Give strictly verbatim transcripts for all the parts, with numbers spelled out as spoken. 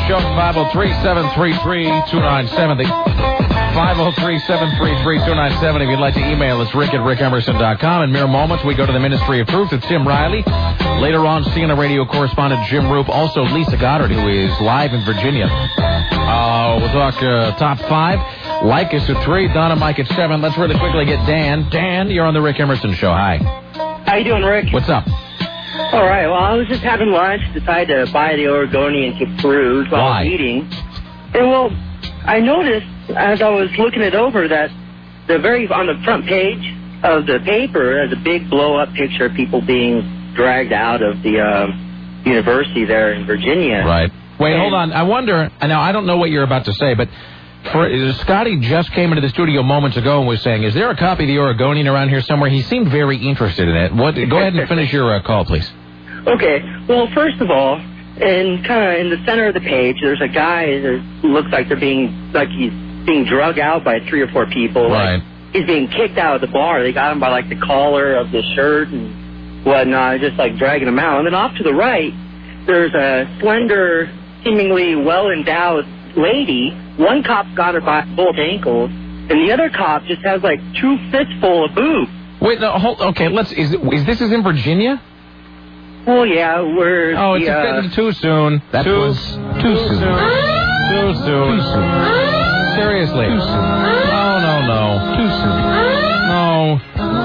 show, five oh three, seven three three, two nine seven oh. five oh three, seven three three, two nine seven oh. If you'd like to email us, rick at rick emerson dot com. In mere moments, we go to the Ministry of Truth with Tim Riley. Later on, C N N radio correspondent Jim Roop. Also, Lisa Goddard, who is live in Virginia. Uh, we'll talk uh, top five. Like us at three, Donna Mike at seven. Let's really quickly get Dan. Dan, you're on the Rick Emerson Show. Hi. How you doing, Rick? What's up? All right. Well, I was just having lunch. Decided to buy the Oregonian to peruse while Why? I was eating. And well, I noticed as I was looking it over that the very on the front page of the paper has a big blow-up picture of people being dragged out of the uh, university there in Virginia. Right. Wait, and, hold on. I wonder. Now, I don't know what you're about to say, but. For, Scotty just came into the studio moments ago and was saying, is there a copy of the Oregonian around here somewhere? He seemed very interested in it. What? Go ahead and finish your uh, call, please. Okay. Well, first of all, in kind of in the center of the page, there's a guy that looks like they're being, like he's being drug out by three or four people. Right. Like he's being kicked out of the bar. They got him by, like, the collar of the shirt and whatnot, just, like, dragging him out. And then off to the right, there's a slender, seemingly well-endowed lady. One cop got her by both ankles, and the other cop just has like two fistful of boobs. Wait, no, hold. Okay, let's. Is, is this is in Virginia? Well, yeah, we're. Oh, it's the, uh, a, too soon. That too, was too, too soon. soon. Too soon. Too soon. Seriously. Too soon. No, no, no. Too soon. No.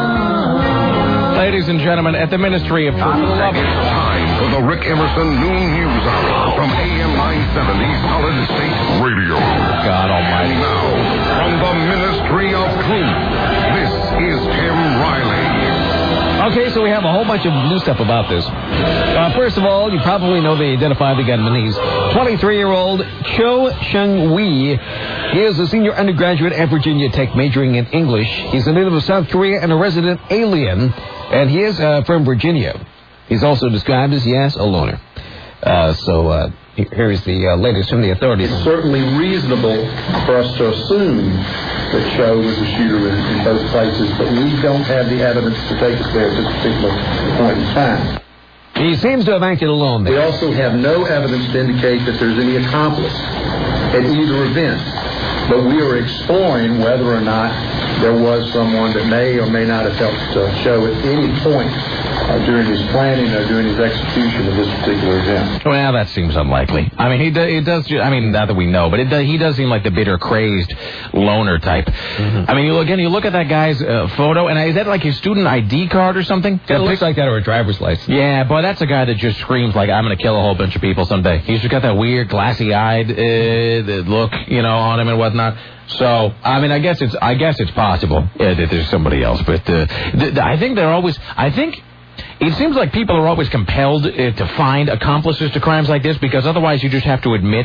Ladies and gentlemen, at the Ministry of Truth. It's time for the Rick Emerson Noon News Hour from A M nine seventy Solid State Radio. God almighty. And now, from the Ministry of Truth, this is Tim Riley. Okay, so we have a whole bunch of new stuff about this. Uh, first of all, you probably know they identified the gunman. He's twenty-three-year-old Cho Seung-wee. He is a senior undergraduate at Virginia Tech majoring in English. He's a native of South Korea and a resident alien, and he is uh, from Virginia. He's also described as, yes, a loner. Uh, so uh, here is the uh, latest from the authorities. It's certainly reasonable for us to assume that Cho was the shooter in, in both places, but we don't have the evidence to take us there at this particular point in time. He seems to have acted alone there. We also have no evidence to indicate that there's any accomplice at either event, but we are exploring whether or not there was someone that may or may not have helped uh, Cho at any point uh, during his planning or during his execution of this particular event. Well, that seems unlikely. I mean, he do, it does. I mean, not that we know, but it does, he does seem like the bitter, crazed loner type. Mm-hmm. I mean, you, again, you look at that guy's uh, photo, and is that like his student I D card or something? It looks like that, or a driver's license. Yeah, boy, that's a guy that just screams like, I'm going to kill a whole bunch of people someday. He's just got that weird, glassy-eyed uh, look, you know, on him and whatnot. So, I mean, I guess it's I guess it's possible uh, that there's somebody else, but uh, th- th- I think they're always. I think. It seems like people are always compelled uh, to find accomplices to crimes like this, because otherwise you just have to admit.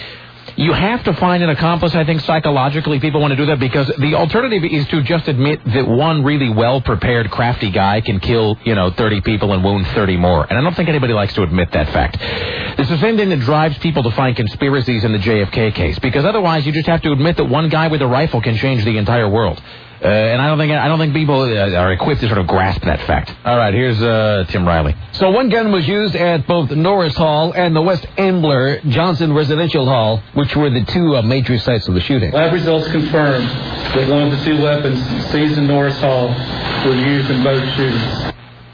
You have to find an accomplice. I think psychologically people want to do that, because the alternative is to just admit that one really well-prepared, crafty guy can kill, you know, thirty people and wound thirty more. And I don't think anybody likes to admit that fact. It's the same thing that drives people to find conspiracies in the J F K case, because otherwise you just have to admit that one guy with a rifle can change the entire world. Uh, and I don't think I don't think people uh, are equipped to sort of grasp that fact. All right, here's uh, Tim Riley. So one gun was used at both Norris Hall and the West Ambler Johnson Residential Hall, which were the two uh, major sites of the shooting. Lab results confirmed that one of the two weapons seized in Norris Hall was used in both shootings.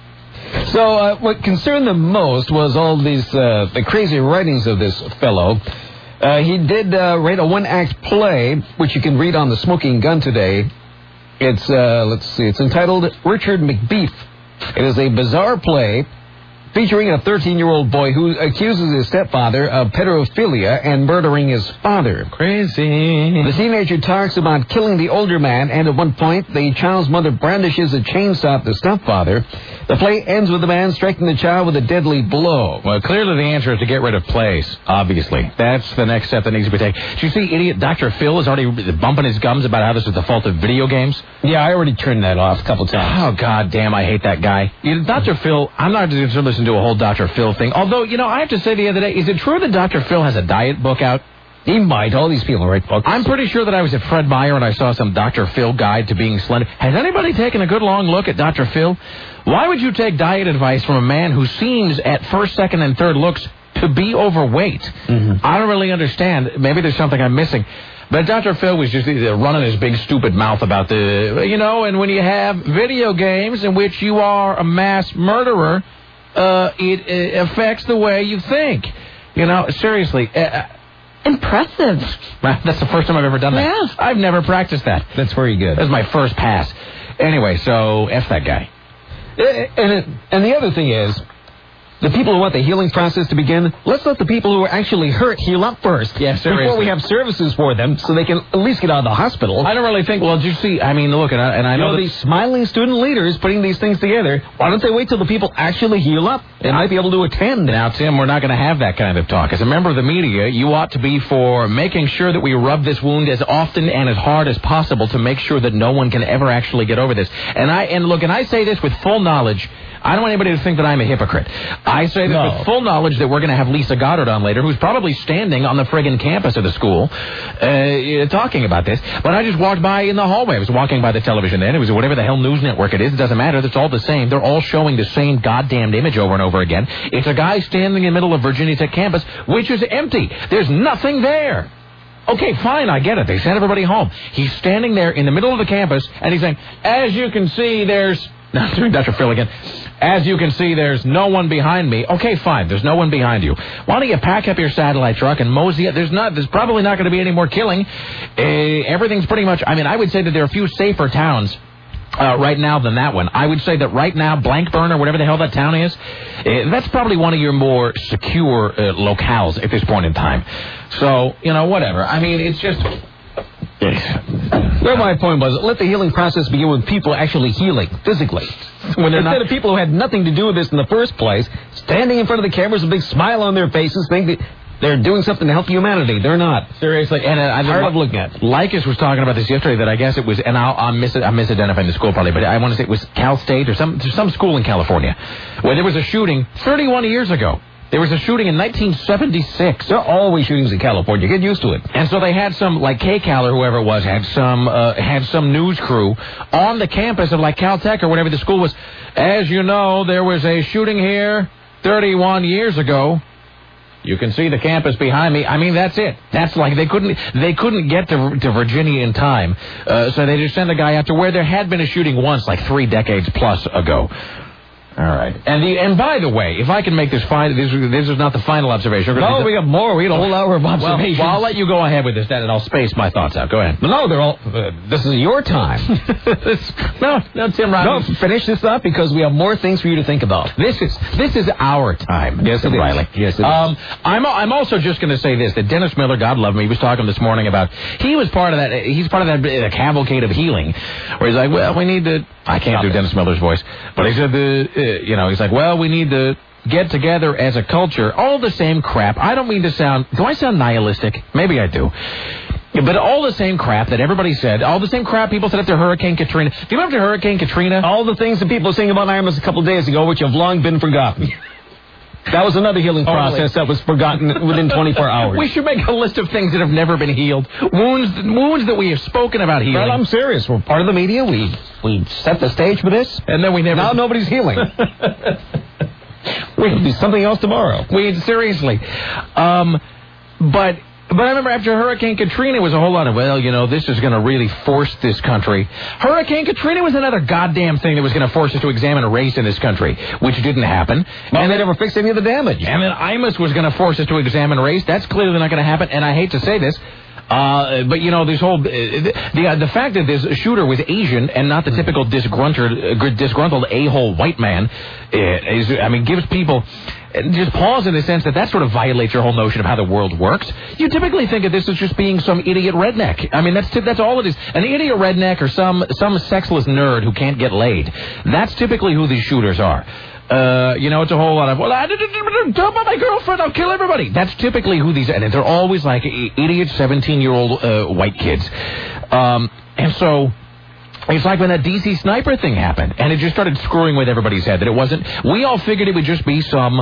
So uh, what concerned them most was all these uh, the crazy writings of this fellow. Uh, he did uh, write a one-act play, which you can read on the Smoking Gun today. It's, uh, let's see, it's entitled Richard McBeef. It is a bizarre play featuring a thirteen-year-old boy who accuses his stepfather of pedophilia and murdering his father. Crazy. The teenager talks about killing the older man, and at one point, the child's mother brandishes a chainsaw at the stepfather. The play ends with the man striking the child with a deadly blow. Well, clearly the answer is to get rid of plays, obviously. That's the next step that needs to be taken. Did you see idiot Doctor Phil is already bumping his gums about how this is the fault of video games? Yeah, I already turned that off a couple times. Oh, God damn, I hate that guy. You know, Doctor Phil, I'm not going to listen to a whole Doctor Phil thing. Although, you know, I have to say the other day, is it true that Doctor Phil has a diet book out? He might. All these people write books. I'm pretty sure that I was at Fred Meyer and I saw some Doctor Phil guide to being slender. Has anybody taken a good long look at Doctor Phil? Why would you take diet advice from a man who seems at first, second, and third looks to be overweight. Mm-hmm. I don't really understand. Maybe there's something I'm missing. But Doctor Phil was just running his big stupid mouth about the, you know, and when you have video games in which you are a mass murderer, uh, it, it affects the way you think. You know, seriously. Uh, Impressive. That's the first time I've ever done that. Yeah. I've never practiced that. That's very good. That's my first pass. Anyway, so F that guy. And, it, and the other thing is, the people who want the healing process to begin, let's let the people who are actually hurt heal up first. Yeah, seriously. Before we have services for them so they can at least get out of the hospital. I don't really think, well, did you see, I mean, look, and I, and I You know, know, these smiling student leaders putting these things together, why don't they wait till the people actually heal up and might be able to attend? Now, Tim, we're not going to have that kind of talk. As a member of the media, you ought to be for making sure that we rub this wound as often and as hard as possible to make sure that no one can ever actually get over this. And I, and look, and I say this with full knowledge. I don't want anybody to think that I'm a hypocrite. I say this No. with full knowledge that we're going to have Lisa Goddard on later, who's probably standing on the friggin' campus of the school uh, talking about this. But I just walked by in the hallway. I was walking by the television then. It was whatever the hell news network it is. It doesn't matter. It's all the same. They're all showing the same goddamned image over and over again. It's a guy standing in the middle of Virginia Tech campus, which is empty. There's nothing there. Okay, fine, I get it. They sent everybody home. He's standing there in the middle of the campus, and he's saying, as you can see, there's... Now, I'm doing Doctor Phil again. As you can see, there's no one behind me. Okay, fine. There's no one behind you. Why don't you pack up your satellite truck and mosey up? There's not. There's probably not going to be any more killing. Uh, everything's pretty much. I mean, I would say that there are a few safer towns uh, right now than that one. I would say that right now, Blankburn or whatever the hell that town is, uh, that's probably one of your more secure uh, locales at this point in time. So, you know, whatever. I mean, it's just. Where my point was, let the healing process begin with people actually healing physically. When they're Instead not of people who had nothing to do with this in the first place, standing in front of the cameras with a big smile on their faces, think that they're doing something to help humanity. They're not. Seriously, and uh, I'm Hard of looking at. Lycus was talking about this yesterday. That I guess it was, and I'll, I'm, mis- I'm misidentifying the school probably, but I want to say it was Cal State or some some school in California, where there was a shooting thirty-one years ago. There was a shooting in nineteen seventy-six. There are always shootings in California. Get used to it. And so they had some, like K Cal or whoever it was, had some uh, had some news crew on the campus of like Caltech or whatever the school was. As you know, there was a shooting here thirty-one years ago. You can see the campus behind me. I mean, that's it. That's like they couldn't they couldn't get to, to Virginia in time, uh, so they just sent a guy out to where there had been a shooting once, like three decades plus ago. All right. And the and by the way, if I can make this final, this, this is not the final observation. No, we got more. We got a whole hour of observations. Well, well, I'll let you go ahead with this, then, and I'll space my thoughts out. Go ahead. No, they're all. Uh, this is your time. no, no, Tim Riley. No, finish this up because we have more things for you to think about. This is this is our time. Yes, Tim it is. Riley. Yes, it um, is. I'm I'm also just going to say this: that Dennis Miller, God love him, he was talking this morning about he was part of that. He's part of that uh, cavalcade of healing, where he's like, well, we need to. I can't Stop do it. Dennis Miller's voice, but he said the uh, you know he's like, well, we need to get together as a culture. All the same crap. I don't mean to sound. Do I sound nihilistic? Maybe I do. But all the same crap that everybody said, all the same crap people said after Hurricane Katrina. Do you remember Hurricane Katrina? All the things that people were saying about Imus a couple of days ago, which have long been forgotten. That was another healing Oh, process really? that was forgotten within twenty-four hours. We should make a list of things that have never been healed. Wounds wounds that we have spoken about healing. Well, I'm serious. We're part of the media. We we set the stage for this. And then we never... Now nobody's healing. We'll do something else tomorrow. We seriously. Um, but... But I remember after Hurricane Katrina, it was a whole lot of, well, you know, this is going to really force this country. Hurricane Katrina was another goddamn thing that was going to force us to examine race in this country, which didn't happen. Well, and they never fixed any of the damage. And then Imus was going to force us to examine race. That's clearly not going to happen. And I hate to say this, uh, but, you know, this whole... Uh, the uh, the fact that this shooter was Asian and not the typical disgruntled, uh, disgruntled a-hole white man uh, is, I mean, gives people... Just pause in the sense that that sort of violates your whole notion of how the world works. You typically think of this as just being some idiot redneck. I mean, that's t- that's all it is. An idiot redneck or some some sexless nerd who can't get laid. That's typically who these shooters are. Uh, you know, it's a whole lot of, well, I didn't dump on my girlfriend, I'll kill everybody. That's typically who these, and they're always like idiot seventeen-year-old uh, white kids. Um, and so... It's like when that D C sniper thing happened, and it just started screwing with everybody's head that it wasn't. We all figured it would just be some,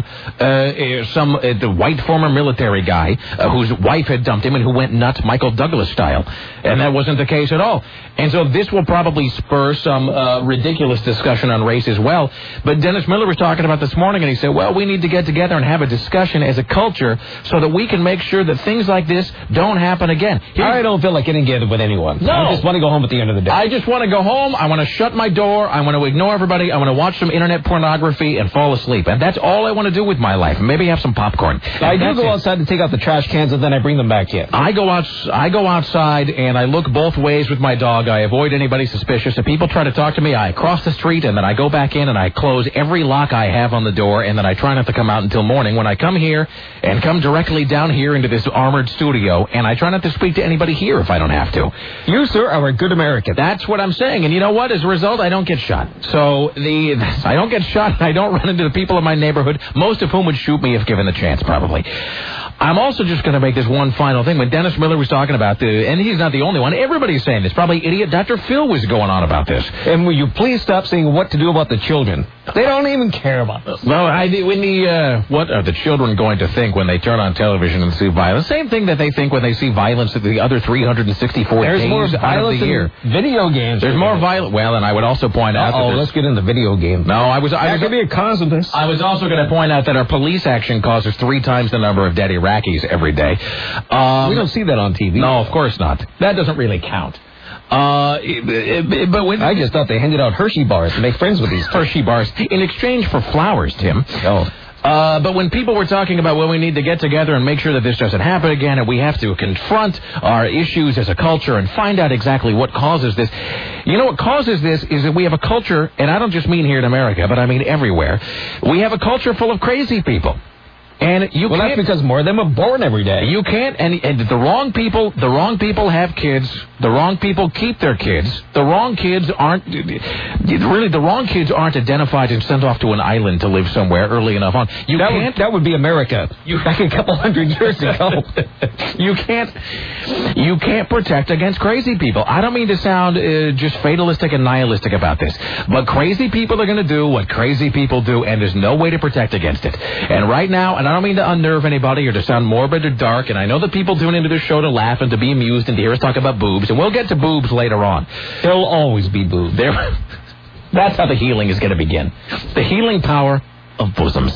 uh, some uh, the white former military guy uh, whose wife had dumped him and who went nuts, Michael Douglas style, and that wasn't the case at all. And so this will probably spur some uh, ridiculous discussion on race as well. But Dennis Miller was talking about this morning, and he said, well, we need to get together and have a discussion as a culture so that we can make sure that things like this don't happen again. Here's, I don't feel like getting together with anyone. No. I just want to go home at the end of the day. I just want to go home. I want to shut my door. I want to ignore everybody. I want to watch some internet pornography and fall asleep. And that's all I want to do with my life. Maybe have some popcorn. I do go it. outside to take out the trash cans, and then I bring them back in. I go out. I go outside, and I look both ways with my dog. I avoid anybody suspicious. If people try to talk to me, I cross the street, and then I go back in, and I close every lock I have on the door, and then I try not to come out until morning. When I come here and come directly down here into this armored studio, and I try not to speak to anybody here if I don't have to. You, sir, are a good American. That's what I'm saying. And you know what? As a result, I don't get shot. So the I don't get shot. I don't run into the people in my neighborhood, most of whom would shoot me if given the chance, probably. I'm also just going to make this one final thing. When Dennis Miller was talking about the, and he's not the only one, everybody's saying this. Probably idiot Doctor Phil was going on about this. And will you please stop saying what to do about the children? They don't even care about this. Well, I, when the, uh, what are the children going to think when they turn on television and see violence? Same thing that they think when they see violence at the other three hundred sixty-four There's days more out violence of the year. In video games. There's more violence. Well, and I would also point out Uh-oh, that let's get into video games. No, I was... I that was, could be a cause of this. I was also going to point out that our police action causes three times the number of dead Iraqis every day. Um, we don't see that on T V. No, of course not. That doesn't really count. Uh, but when I just thought they handed out Hershey bars to make friends with these Hershey bars in exchange for flowers, Tim. Oh. Uh, but when people were talking about, well, we need to get together and make sure that this doesn't happen again, and we have to confront our issues as a culture and find out exactly what causes this. You know what causes this is that we have a culture, and I don't just mean here in America, but I mean everywhere. We have a culture full of crazy people. And you well, can't, that's because more of them are born every day. You can't, and, and the wrong people, the wrong people have kids. The wrong people keep their kids. The wrong kids aren't, really, the wrong kids aren't identified and sent off to an island to live somewhere early enough on. You that can't. Would, that would be America. You back a couple hundred years ago. you can't, you can't protect against crazy people. I don't mean to sound uh, just fatalistic and nihilistic about this, but crazy people are going to do what crazy people do, and there's no way to protect against it. And right now, and I don't mean to unnerve anybody or to sound morbid or dark, and I know that people tune into this show to laugh and to be amused and to hear us talk about boobs, and we'll get to boobs later on. There'll always be boobs. There, that's how the healing is going to begin. The healing power of bosoms.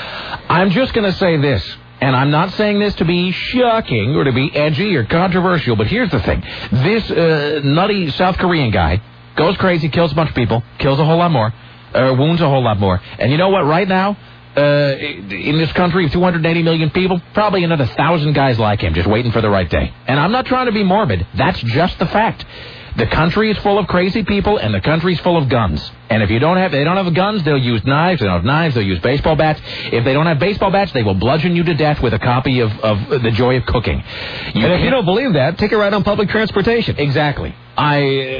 I'm just going to say this, and I'm not saying this to be shocking or to be edgy or controversial, but here's the thing. This uh, nutty South Korean guy goes crazy, kills a bunch of people, kills a whole lot more, uh, wounds a whole lot more. And you know what? Right now, Uh, in this country of two hundred eighty million people, probably another thousand guys like him just waiting for the right day. And I'm not trying to be morbid. That's just the fact. The country is full of crazy people, and the country's full of guns. And if you don't have, they don't have guns, they'll use knives. They don't have knives, they'll use baseball bats. If they don't have baseball bats, they will bludgeon you to death with a copy of, of The Joy of Cooking. You and if you don't believe that, take a ride on public transportation. Exactly. I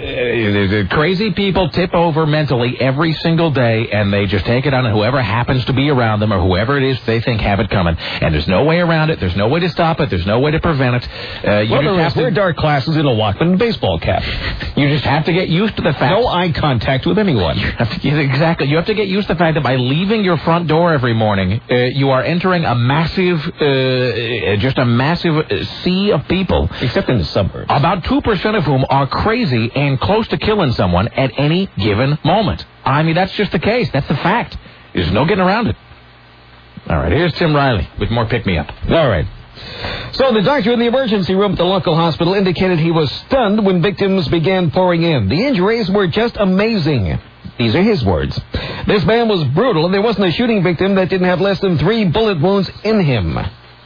uh, crazy people tip over mentally every single day, and they just take it on whoever happens to be around them or whoever it is they think have it coming. And there's no way around it. There's no way to stop it. There's no way to prevent it. Uh, you well, just have to wear dark glasses and a Walkman and baseball cap. You just have to get used to the fact. No eye contact with anyone. You have to, exactly. You have to get used to the fact that by leaving your front door every morning, uh, you are entering a massive, uh, just a massive sea of people. Except in the suburbs. About two percent of whom are crazy and close to killing someone at any given moment. I mean, that's just the case. That's the fact. There's no getting around it. All right, here's Tim Riley with more pick-me-up. All right. So the doctor in the emergency room at the local hospital indicated he was stunned when victims began pouring in. The injuries were just amazing. These are his words. This man was brutal, and there wasn't a shooting victim that didn't have less than three bullet wounds in him.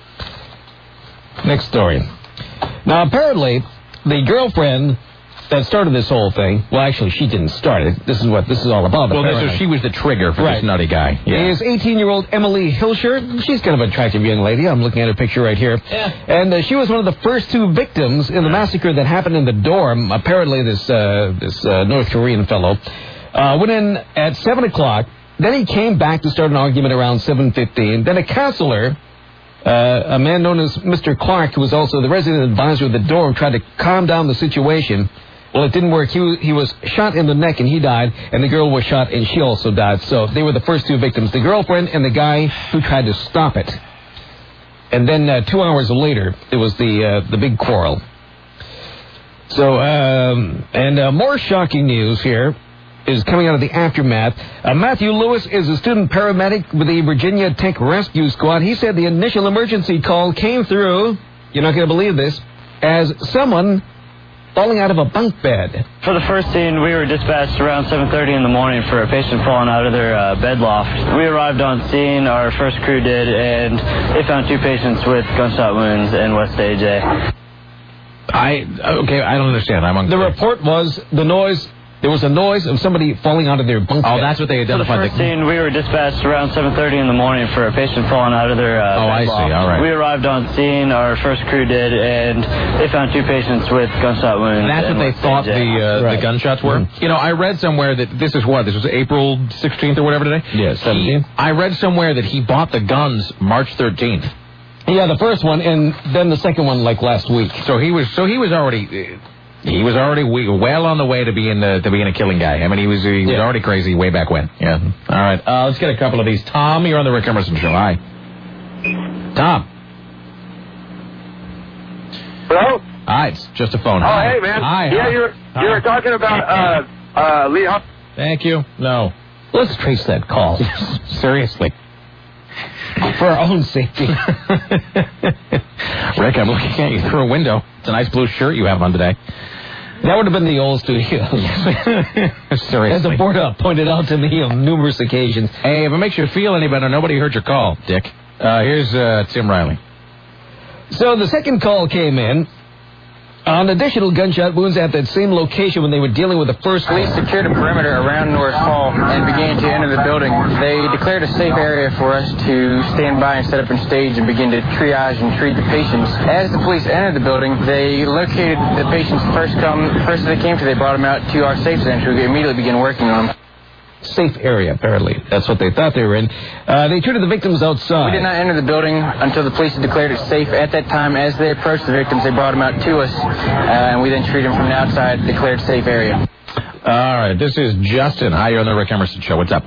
Next story. Now, apparently, the girlfriend that started this whole thing, well, actually, she didn't start it. This is what this is all about. Well, this is, she was the trigger for right. this nutty guy. Yeah. Is eighteen-year-old Emily Hilscher. She's kind of an attractive young lady. I'm looking at her picture right here. Yeah. And uh, she was one of the first two victims in the massacre that happened in the dorm. Apparently, this uh, this uh, North Korean fellow uh, went in at seven o'clock. Then he came back to start an argument around seven fifteen. Then a counselor, uh, a man known as Mister Clark, who was also the resident advisor of the dorm, tried to calm down the situation. Well, it didn't work. He was, he was shot in the neck and he died, and the girl was shot and she also died. So they were the first two victims, the girlfriend and the guy who tried to stop it. And then uh, two hours later, it was the uh, the big quarrel. So, um, and uh, more shocking news here is coming out of the aftermath. Uh, Matthew Lewis is a student paramedic with the Virginia Tech Rescue Squad. He said the initial emergency call came through, you're not going to believe this, as someone falling out of a bunk bed. For the first scene, we were dispatched around seven thirty in the morning for a patient falling out of their uh, bed loft. We arrived on scene, our first crew did, and they found two patients with gunshot wounds in West A J. I, okay, I don't understand. I'm unclear. The report was the noise... There was a noise of somebody falling out of their bunk bed. Oh, that's what they identified. For the first scene, we were dispatched around seven thirty in the morning for a patient falling out of their uh, Oh, bed I loft. see. All right. We arrived on scene, our first crew did, and they found two patients with gunshot wounds. That's what they thought the uh, Right. the gunshots were. Mm-hmm. You know, I read somewhere that this is what this was April sixteenth or whatever today. Yeah, seventeenth. He- I read somewhere that he bought the guns March thirteenth. Yeah, the first one, and then the second one, like last week. So he was so he was already. Uh, He was already we- well on the way to being uh, to being a killing guy. I mean, he was he was Yeah. already crazy way back when. Yeah. All right. Uh, let's get a couple of these. Tom, you're on the Rick Emerson Show. Hi. Tom. Hello? Hi. It's just a phone. Oh, Hi. hey, man. Hi. Yeah, hi. you were, Hi. you were talking about uh, uh, Lee Huff. Thank you. No. Let's trace that call. Seriously. For our own safety. Rick, I'm looking at you through a window. It's a nice blue shirt you have on today. That would have been the old studio. Seriously. As the board up pointed out to me on numerous occasions. Hey, if it makes you feel any better, nobody heard your call, Dick. Uh, here's uh, Tim Riley. So the second call came in on additional gunshot wounds at that same location when they were dealing with the first. Police secured a perimeter around North Hall and began to enter the building. They declared a safe area for us to stand by and set up and stage and begin to triage and treat the patients. As the police entered the building, they located the patients first come first they came to. They brought them out to our safe center. We immediately began working on them. Safe area, apparently. That's what they thought they were in. Uh, they treated the victims outside. We did not enter the building until the police had declared it safe. At that time, as they approached the victims, they brought them out to us, uh, and we then treated them from the outside, declared safe area. All right, this is Justin. Hi, you're on the Rick Emerson Show. What's up?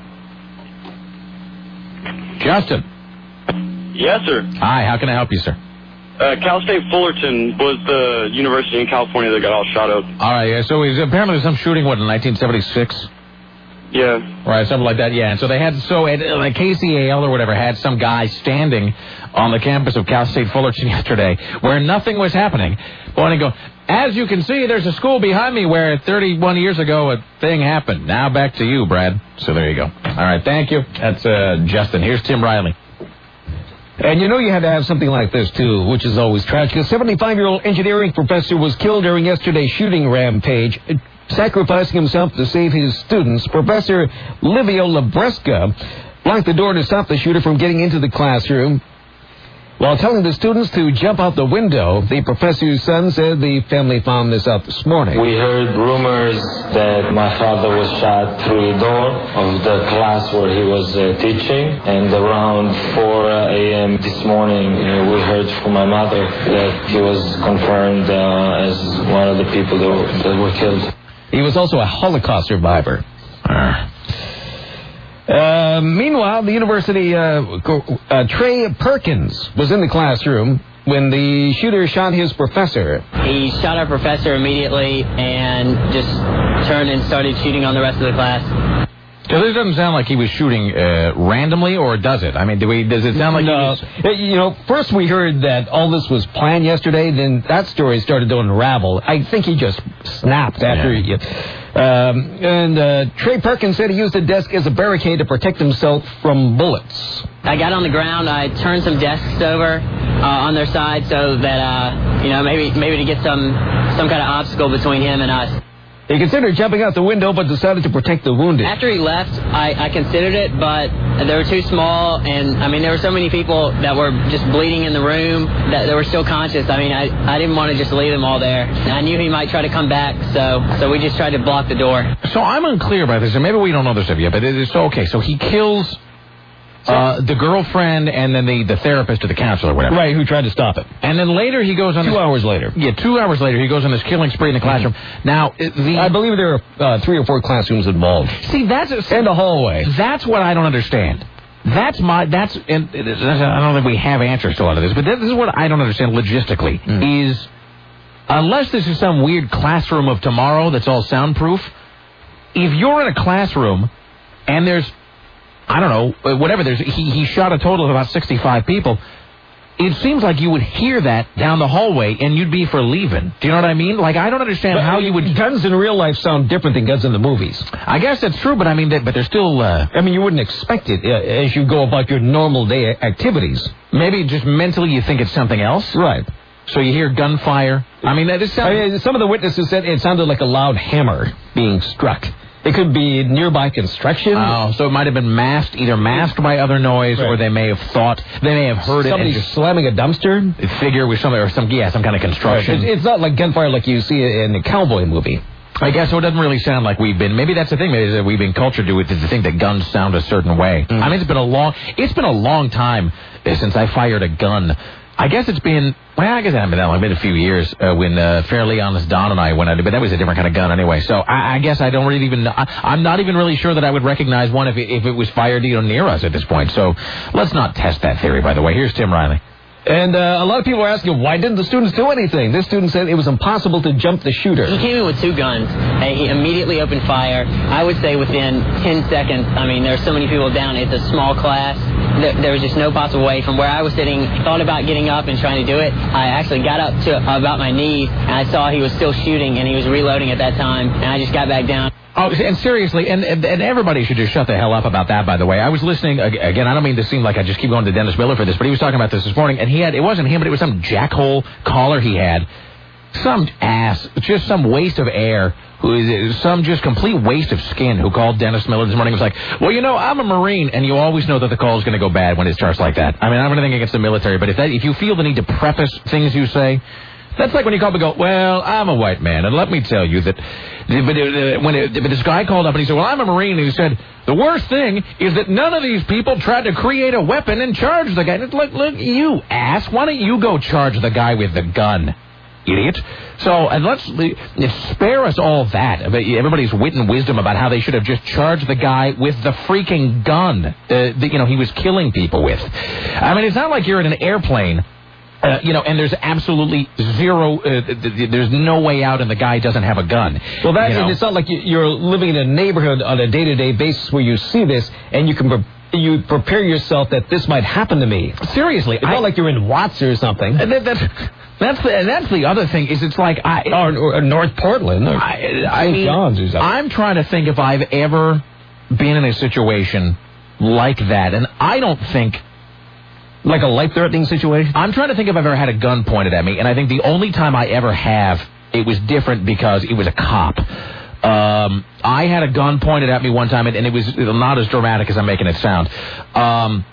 Justin. Yes, sir. Hi, how can I help you, sir? Uh, Cal State Fullerton was the university in California that got all shot up. All right, yeah, so he's, apparently there's some shooting, what, in nineteen seventy-six? Yeah. Right, something like that, yeah. And so they had, so at, like K C A L or whatever had some guy standing on the campus of Cal State Fullerton yesterday where nothing was happening. Going and go, as you can see, there's a school behind me where thirty-one years ago a thing happened. Now back to you, Brad. So there you go. All right, thank you. That's uh, Justin. Here's Tim Riley. And you know you had to have something like this, too, which is always tragic. A seventy-five-year-old engineering professor was killed during yesterday's shooting rampage, sacrificing himself to save his students. Professor Livio Labresca blocked the door to stop the shooter from getting into the classroom. While telling the students to jump out the window, the professor's son said the family found this out this morning. We heard rumors that my father was shot through the door of the class where he was uh, teaching. And around four a.m. this morning, uh, we heard from my mother that he was confirmed uh, as one of the people that were, that were killed. He was also a Holocaust survivor. Uh, meanwhile, the university, uh, uh, Trey Perkins was in the classroom when the shooter shot his professor. He shot our professor immediately and just turned and started shooting on the rest of the class. So this doesn't sound like he was shooting uh, randomly, or does it? I mean, do we, does it sound like no. he was... You know, first we heard that all this was planned yesterday, then that story started to unravel. I think he just snapped after... Yeah. He, um, and uh, Trey Perkins said he used the desk as a barricade to protect himself from bullets. I got on the ground. I turned some desks over uh, on their side so that, uh, you know, maybe maybe to get some, some kind of obstacle between him and us. He considered jumping out the window, but decided to protect the wounded. After he left, I, I considered it, but they were too small, and, I mean, there were so many people that were just bleeding in the room that they were still conscious. I mean, I, I didn't want to just leave them all there. And I knew he might try to come back, so so we just tried to block the door. So I'm unclear about this, and maybe we don't know this stuff yet, but it is so okay. So he kills Uh, the girlfriend and then the, the therapist or the counselor or whatever. Right, who tried to stop it. And then later he goes on... Two this, hours later. Yeah, two hours later he goes on this killing spree in the classroom. Mm-hmm. Now, the... I believe there are uh, three or four classrooms involved. See, that's... A, and a hallway. That's what I don't understand. That's my... That's... And I don't think we have answers to a lot of this, but this is what I don't understand logistically, mm. is... Unless this is some weird classroom of tomorrow that's all soundproof, if you're in a classroom and there's... I don't know, whatever, there's he, he shot a total of about sixty-five people. It seems like you would hear that down the hallway and you'd be for leaving. Do you know what I mean? Like, I don't understand but how you would... Guns in real life sound different than guns in the movies. I guess that's true, but I mean, but they're still... Uh, I mean, you wouldn't expect it uh, as you go about your normal day activities. Maybe just mentally you think it's something else? Right. So you hear gunfire. I mean, that is sound... I mean, some of the witnesses said it sounded like a loud hammer being struck. It could be nearby construction. Oh, so it might have been masked, either masked by other noise, right. or they may have thought, they may have heard Somebody it. Somebody slamming a dumpster? Figure with some, or some, yeah, some kind of construction. Right. It's not like gunfire like you see in a cowboy movie. I guess so. It doesn't really sound like we've been. Maybe that's the thing. Maybe that we've been cultured to it to think that guns sound a certain way. Mm. I mean, it's been a long. It's been a long time since I fired a gun. I guess it's been, well, I guess it hasn't been that long. It's been a few years uh, when uh, Fairly Honest Don and I went out, but that was a different kind of gun anyway. So I, I guess I don't really even, I, I'm not even really sure that I would recognize one if it, if it was fired, you know, near us at this point. So let's not test that theory, by the way. Here's Tim Riley. And uh, a lot of people are asking, why didn't the students do anything? This student said it was impossible to jump the shooter. He came in with two guns, and he immediately opened fire. I would say within ten seconds, I mean, there's so many people down. It's a small class. There was just no possible way. From where I was sitting, thought about getting up and trying to do it. I actually got up to about my knees, and I saw he was still shooting, and he was reloading at that time, and I just got back down. Oh, and seriously, and, and and everybody should just shut the hell up about that, by the way. I was listening, again, I don't mean to seem like I just keep going to Dennis Miller for this, but he was talking about this this morning, and he had, it wasn't him, but it was some jackhole caller he had. Some ass, just some waste of air, who is some just complete waste of skin who called Dennis Miller this morning and was like, well, you know, I'm a Marine, and you always know that the call is going to go bad when it starts like that. I mean, I don't have anything against the military, but if that, if you feel the need to preface things you say... That's like when you call up and go, well, I'm a white man, and let me tell you that, but, uh, when it, but this guy called up and he said, well, I'm a Marine, and he said, the worst thing is that none of these people tried to create a weapon and charge the guy. And it's like, look, you ass, why don't you go charge the guy with the gun, idiot? So, and let's spare us all that, everybody's wit and wisdom about how they should have just charged the guy with the freaking gun uh, that, you know, he was killing people with. I mean, it's not like you're in an airplane. Uh, you know, and there's absolutely zero, uh, th- th- there's no way out, and the guy doesn't have a gun. Well, that's, you know? It's not like you're living in a neighborhood on a day-to-day basis where you see this, and you can pre- you prepare yourself that this might happen to me. Seriously. It's I, not like you're in Watts or something. That, that's, that's, the, that's the other thing, is it's like... I, or, or North Portland, or I, I mean, John's or something. I'm trying to think if I've ever been in a situation like that, and I don't think... Like a life-threatening situation? I'm trying to think if I've ever had a gun pointed at me, and I think the only time I ever have, it was different because it was a cop. Um, I had a gun pointed at me one time, and, and it was not as dramatic as I'm making it sound. Um,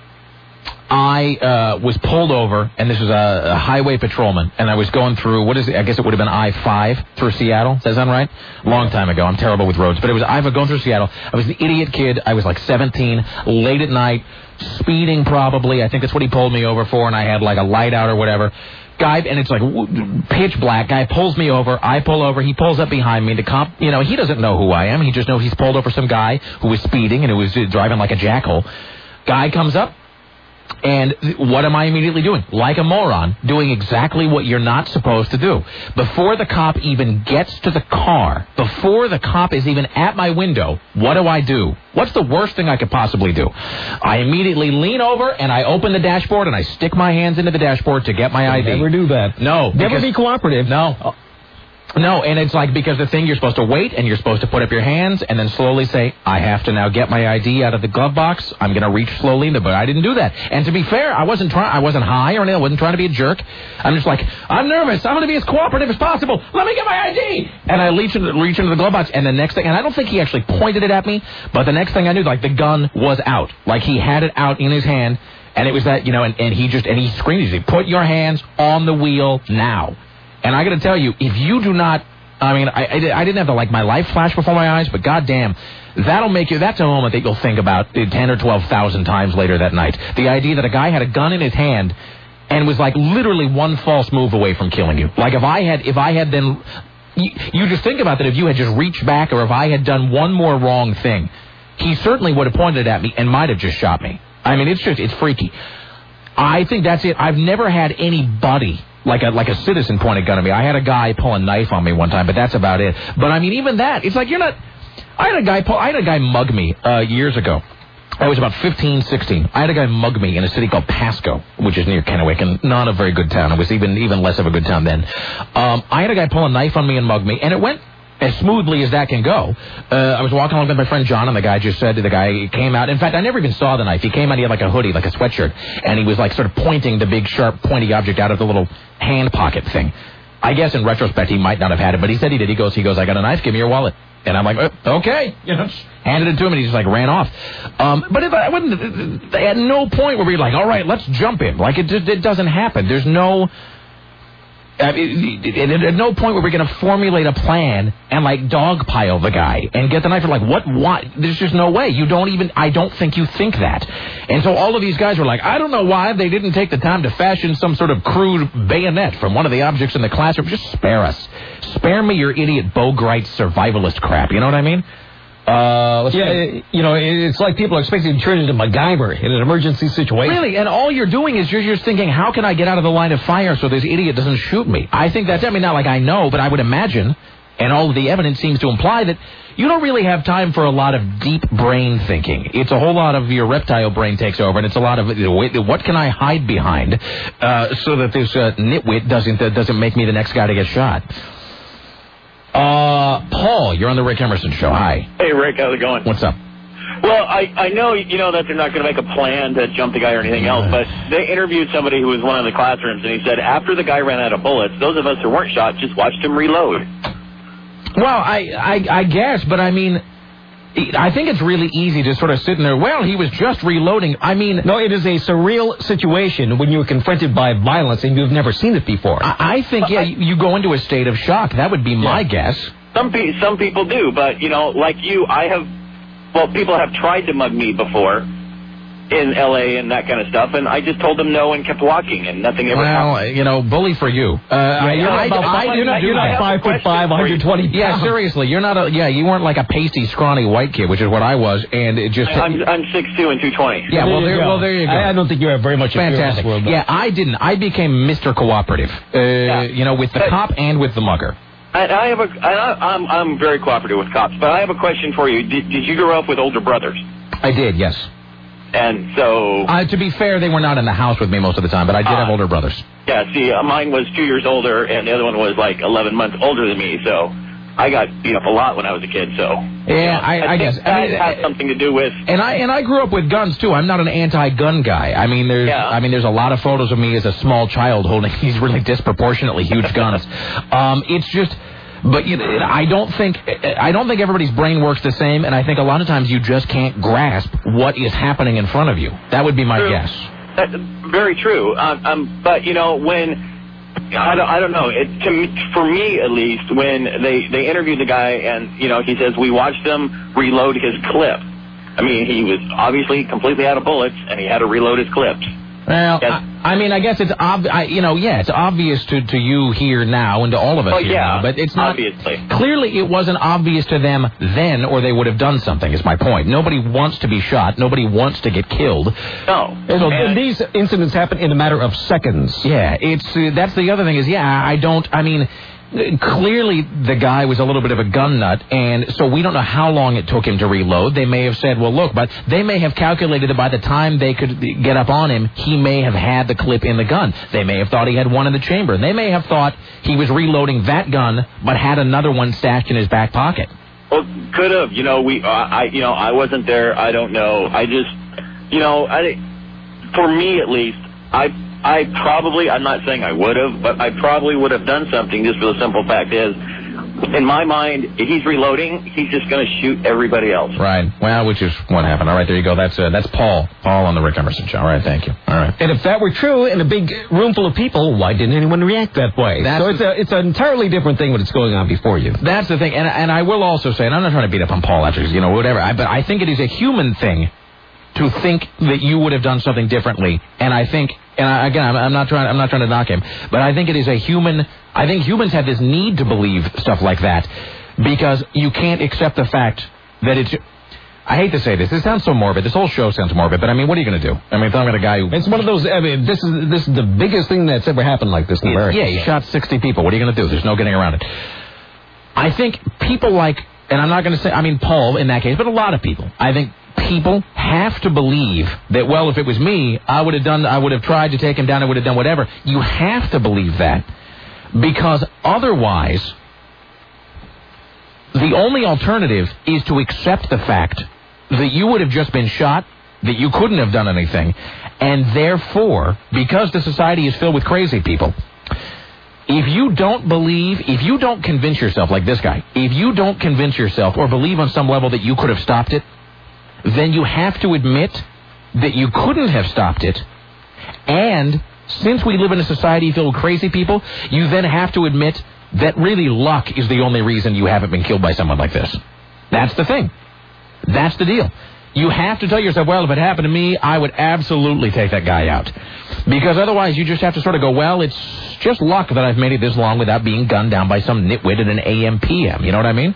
I uh, was pulled over, and this was a, a highway patrolman, and I was going through, what is it? I guess it would have been I five through Seattle. Does that sound right? Long time ago. I'm terrible with roads. But it was I five going through Seattle. I was an idiot kid. I was like seventeen, late at night, speeding probably. I think that's what he pulled me over for, and I had like a light out or whatever. Guy, and it's like pitch black. Guy pulls me over. I pull over. He pulls up behind me. The cop, you know, he doesn't know who I am. He just knows he's pulled over some guy who was speeding and who was driving like a jackhole. Guy comes up. And what am I immediately doing? Like a moron, doing exactly what you're not supposed to do. Before the cop even gets to the car, before the cop is even at my window, what do I do? What's the worst thing I could possibly do? I immediately lean over and I open the dashboard and I stick my hands into the dashboard to get my I D. Never do that. No. Never because, be cooperative. No. No, and it's like, because the thing, you're supposed to wait, and you're supposed to put up your hands, and then slowly say, I have to now get my I D out of the glove box. I'm going to reach slowly, but I didn't do that. And to be fair, I wasn't trying, I wasn't high or anything. I wasn't trying to be a jerk. I'm just like, I'm nervous. I'm going to be as cooperative as possible. Let me get my I D. And I reach into, reach into the glove box, and the next thing, and I don't think he actually pointed it at me, but the next thing I knew, like, the gun was out. Like, he had it out in his hand, and it was that, you know, and, and he just, and he screamed, he said, put your hands on the wheel now. And I got to tell you, if you do not I mean, I, I didn't have to, like, my life flash before my eyes, but goddamn, that'll make you, that's a moment that you'll think about ten or twelve thousand times later that night. The idea that a guy had a gun in his hand and was, like, literally one false move away from killing you. Like, if I had, if I had then, you, you just think about that, if you had just reached back or if I had done one more wrong thing, he certainly would have pointed at me and might have just shot me. I mean, it's just, it's freaky. I think that's it. I've never had anybody, like a like a citizen, point a gun at me. I had a guy pull a knife on me one time, but that's about it. But, I mean, even that, it's like you're not, I had a guy pull, I had a guy mug me uh, years ago. I was about fifteen, sixteen. I had a guy mug me in a city called Pasco, which is near Kennewick, and not a very good town. It was even even less of a good town then. Um, I had a guy pull a knife on me and mug me, and it went as smoothly as that can go. Uh, I was walking along with my friend John, and the guy just said, the guy came out. In fact, I never even saw the knife. He came out, he had like a hoodie, like a sweatshirt, and he was like sort of pointing the big, sharp, pointy object out of the little hand pocket thing. I guess in retrospect, he might not have had it, but he said he did. He goes, he goes, I got a knife, give me your wallet. And I'm like, oh, okay, you know, handed it to him, and he just like ran off. Um, but if I wouldn't, at no point where we're like, all right, let's jump him. Like it just, it doesn't happen. There's no, uh, it, it, it, at no point where we're going to formulate a plan and like dogpile the guy and get the knife. Like what? Why? There's just no way. You don't even. I don't think you think that. And so all of these guys were like, I don't know why they didn't take the time to fashion some sort of crude bayonet from one of the objects in the classroom. Just spare us. Spare me your idiot Bogarite survivalist crap. You know what I mean? Uh, let's yeah, it, you know, it's like people are expecting to turn into MacGyver in an emergency situation. Really, and all you're doing is you're just thinking, how can I get out of the line of fire so this idiot doesn't shoot me? I think that's, I mean, not like I know, but I would imagine, and all of the evidence seems to imply that you don't really have time for a lot of deep brain thinking. It's a whole lot of your reptile brain takes over, and it's a lot of, what can I hide behind uh, so that this uh, nitwit doesn't, uh, doesn't make me the next guy to get shot? Uh, Paul, you're on the Rick Emerson Show. Hi. Hey, Rick, how's it going? What's up? Well, I, I know, you know, that they're not going to make a plan to jump the guy or anything else, but they interviewed somebody who was one of the classrooms, and he said after the guy ran out of bullets, those of us who weren't shot just watched him reload. Well, I, I, I guess, but I mean, I think it's really easy to sort of sit in there, well, he was just reloading. I mean... No, it is a surreal situation when you're confronted by violence and you've never seen it before. I, I think, yeah, you go into a state of shock. That would be my yeah. guess. Some, pe- some people do, but, you know, like you, I have... Well, people have tried to mug me before in L A and that kind of stuff, and I just told them no and kept walking, and nothing ever well, happened. you know, bully for you. Uh, yeah, you're I, not, I, I, you're not, you're not five foot five, one hundred twenty pounds. Yeah, seriously, you're not a, yeah, you weren't like a pasty, scrawny white kid, which is what I was, and it just... I'm, I'm six two and two twenty. Yeah, well, there, well, there you go. I, I don't think you have very much Fantastic. World, yeah, I didn't. I became Mister Cooperative, uh, yeah. you know, with the but, cop and with the mugger. I, I have a, I, I'm, I'm very cooperative with cops, but I have a question for you. Did, did you grow up with older brothers? I did, yes. And so... Uh, to be fair, they were not in the house with me most of the time, but I did uh, have older brothers. Yeah, see, uh, mine was two years older, and the other one was like eleven months older than me, so I got beat up a lot when I was a kid, so... Yeah, you know, I, I, I guess. That I mean, has something to do with... And I and I grew up with guns, too. I'm not an anti-gun guy. I mean, there's yeah. I mean, there's a lot of photos of me as a small child holding these really disproportionately huge guns. um, it's just... But you know, I don't think I don't think everybody's brain works the same, and I think a lot of times you just can't grasp what is happening in front of you. That would be my true. guess. That's very true. Um, um, but you know, when I don't, I don't know. It, to me, for me at least, when they they interviewed the guy, and you know, he says we watched him reload his clip. I mean, he was obviously completely out of bullets, and he had to reload his clips. Well, yes. I, I mean, I guess it's ob- I, you know, yeah, it's obvious to, to you here now and to all of us oh, here yeah, now, but it's not obviously. Clearly, it wasn't obvious to them then, or they would have done something. Is my point. Nobody wants to be shot. Nobody wants to get killed. No. So and these incidents happen in a matter of seconds. Yeah, it's uh, that's the other thing is, yeah, I don't. I mean. Clearly, the guy was a little bit of a gun nut, and so we don't know how long it took him to reload. They may have said, well, look, but they may have calculated that by the time they could get up on him, he may have had the clip in the gun. They may have thought he had one in the chamber. They may have thought he was reloading that gun, but had another one stashed in his back pocket. Well, could have. You know, we, uh, I, you know, I wasn't there. I don't know. I just, you know, I, for me at least, I. I probably, I'm not saying I would have, but I probably would have done something just for the simple fact is, in my mind, if he's reloading, he's just going to shoot everybody else. Right. Well, which is what happened. All right, there you go. That's uh, that's Paul. Paul on the Rick Emerson Show. All right, thank you. All right. And if that were true in a big room full of people, why didn't anyone react that way? That's so it's a it's an entirely different thing when it's going on before you. That's the thing. And and I will also say, and I'm not trying to beat up on Paul after, you know, whatever, I, but I think it is a human thing to think that you would have done something differently. And I think, and I, again, I'm, I'm not trying, I'm not trying to knock him, but I think it is a human. I think humans have this need to believe stuff like that because you can't accept the fact that it's. I hate to say this. This sounds so morbid. This whole show sounds morbid. But I mean, what are you going to do? I mean, I'm talking about a guy who. It's one of those. I mean, this is this is the biggest thing that's ever happened like this in America. Yeah, he shot sixty people. What are you going to do? There's no getting around it. I think people like, and I'm not going to say, I mean, Paul in that case, but a lot of people. I think people have to believe that, well, if it was me, I would have done, I would have tried to take him down, I would have done whatever. You have to believe that because otherwise, the only alternative is to accept the fact that you would have just been shot, that you couldn't have done anything, and therefore, because the society is filled with crazy people, if you don't believe, if you don't convince yourself, like this guy, if you don't convince yourself or believe on some level that you could have stopped it, then you have to admit that you couldn't have stopped it. And since we live in a society filled with crazy people, you then have to admit that really luck is the only reason you haven't been killed by someone like this. That's the thing. That's the deal. You have to tell yourself, well, if it happened to me, I would absolutely take that guy out. Because otherwise you just have to sort of go, well, it's just luck that I've made it this long without being gunned down by some nitwit at an A M P M. You know what I mean?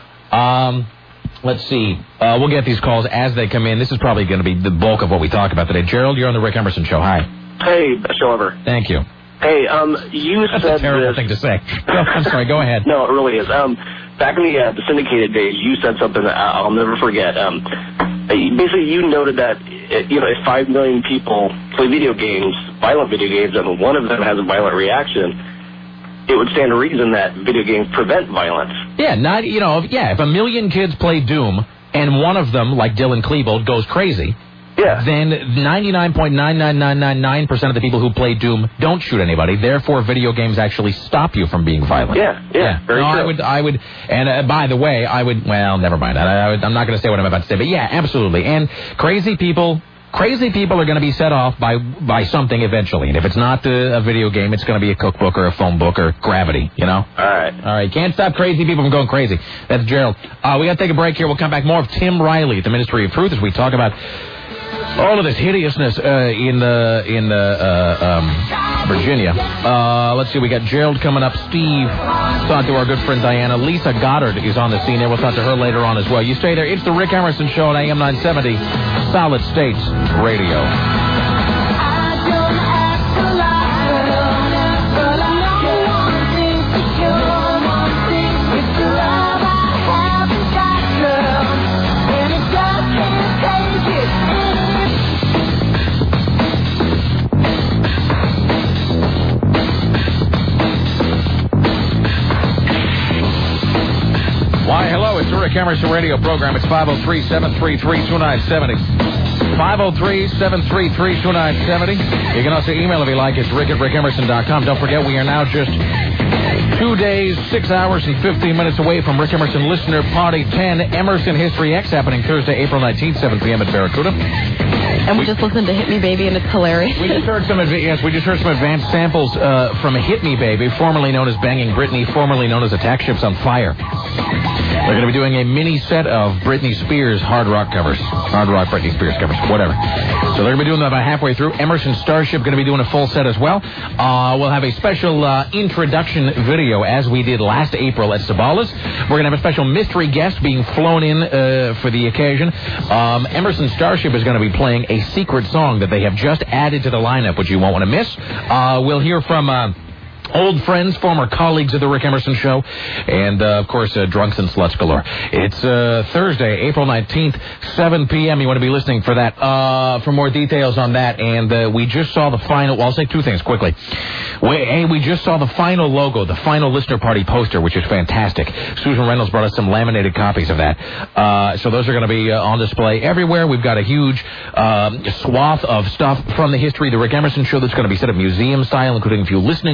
Um... Let's see. Uh, we'll get these calls as they come in. This is probably going to be the bulk of what we talk about today. Gerald, you're on the Rick Emerson Show. Hi. Hey, best show ever. Thank you. Hey, um, you That's said a terrible this. thing to say. I'm sorry. Go ahead. No, it really is. Um, back in the, uh, the syndicated days, you said something that I'll never forget. Um, basically, you noted that you know if five million people play video games, violent video games, and one of them has a violent reaction, it would stand to reason that video games prevent violence. Yeah, not you know, if, yeah. If a million kids play Doom and one of them, like Dylan Klebold, goes crazy, yeah, then ninety-nine point nine nine nine nine nine percent of the people who play Doom don't shoot anybody. Therefore, video games actually stop you from being violent. Yeah, yeah, yeah. Very no, true. I would, I would, and uh, by the way, I would. Well, never mind. I, I would, I'm not going to say what I'm about to say, but yeah, absolutely. And crazy people. Crazy people are going to be set off by by something eventually. And if it's not a, a video game, it's going to be a cookbook or a phone book or Gravity, you know? All right. All right. Can't stop crazy people from going crazy. That's Gerald. Uh, we got to take a break here. We'll come back. More of Tim Riley at the Ministry of Truth as we talk about all of this hideousness uh, in uh, in uh, uh, um, Virginia. Uh, let's see. We got Gerald coming up. Steve. Talk to our good friend Diana. Lisa Goddard is on the scene there. We'll talk to her later on as well. You stay there. It's the Rick Emerson Show on A M nine seventy, Solid State Radio. Why, hello, it's the Rick Emerson radio program. It's five oh three, seven three three, two nine seven oh. five oh three, seven three three, two nine seven oh. You can also email if you like. It's rick at rick emerson dot com. Don't forget, we are now just two days, six hours, and fifteen minutes away from Rick Emerson Listener Party ten, Emerson History X, happening Thursday, April nineteenth, seven p.m. at Barracuda. And we, we just listened to Hit Me Baby, and it's hilarious. We just heard some adva- yes, we just heard some advanced samples uh, from Hit Me Baby, formerly known as Banging Britney, formerly known as Attack Ships on Fire. They're going to be doing a mini set of Britney Spears hard rock covers. Hard rock Britney Spears covers, whatever. So they're going to be doing that about halfway through. Emerson Starship going to be doing a full set as well. Uh, we'll have a special uh, introduction video as we did last April at Sabala's. We're going to have a special mystery guest being flown in uh, for the occasion. Um, Emerson Starship is going to be playing a secret song that they have just added to the lineup, which you won't want to miss. Uh, we'll hear from... Uh, Old friends, former colleagues of the Rick Emerson Show, and, uh, of course, uh, drunks and sluts galore. It's uh, Thursday, April nineteenth, seven p.m. You want to be listening for that. Uh, for more details on that, and uh, we just saw the final... Well, I'll say two things quickly. We, hey, we just saw the final logo, the final listener party poster, which is fantastic. Susan Reynolds brought us some laminated copies of that. Uh, so those are going to be uh, on display everywhere. We've got a huge uh, swath of stuff from the history of the Rick Emerson Show that's going to be set up museum-style, including a few listening booths, so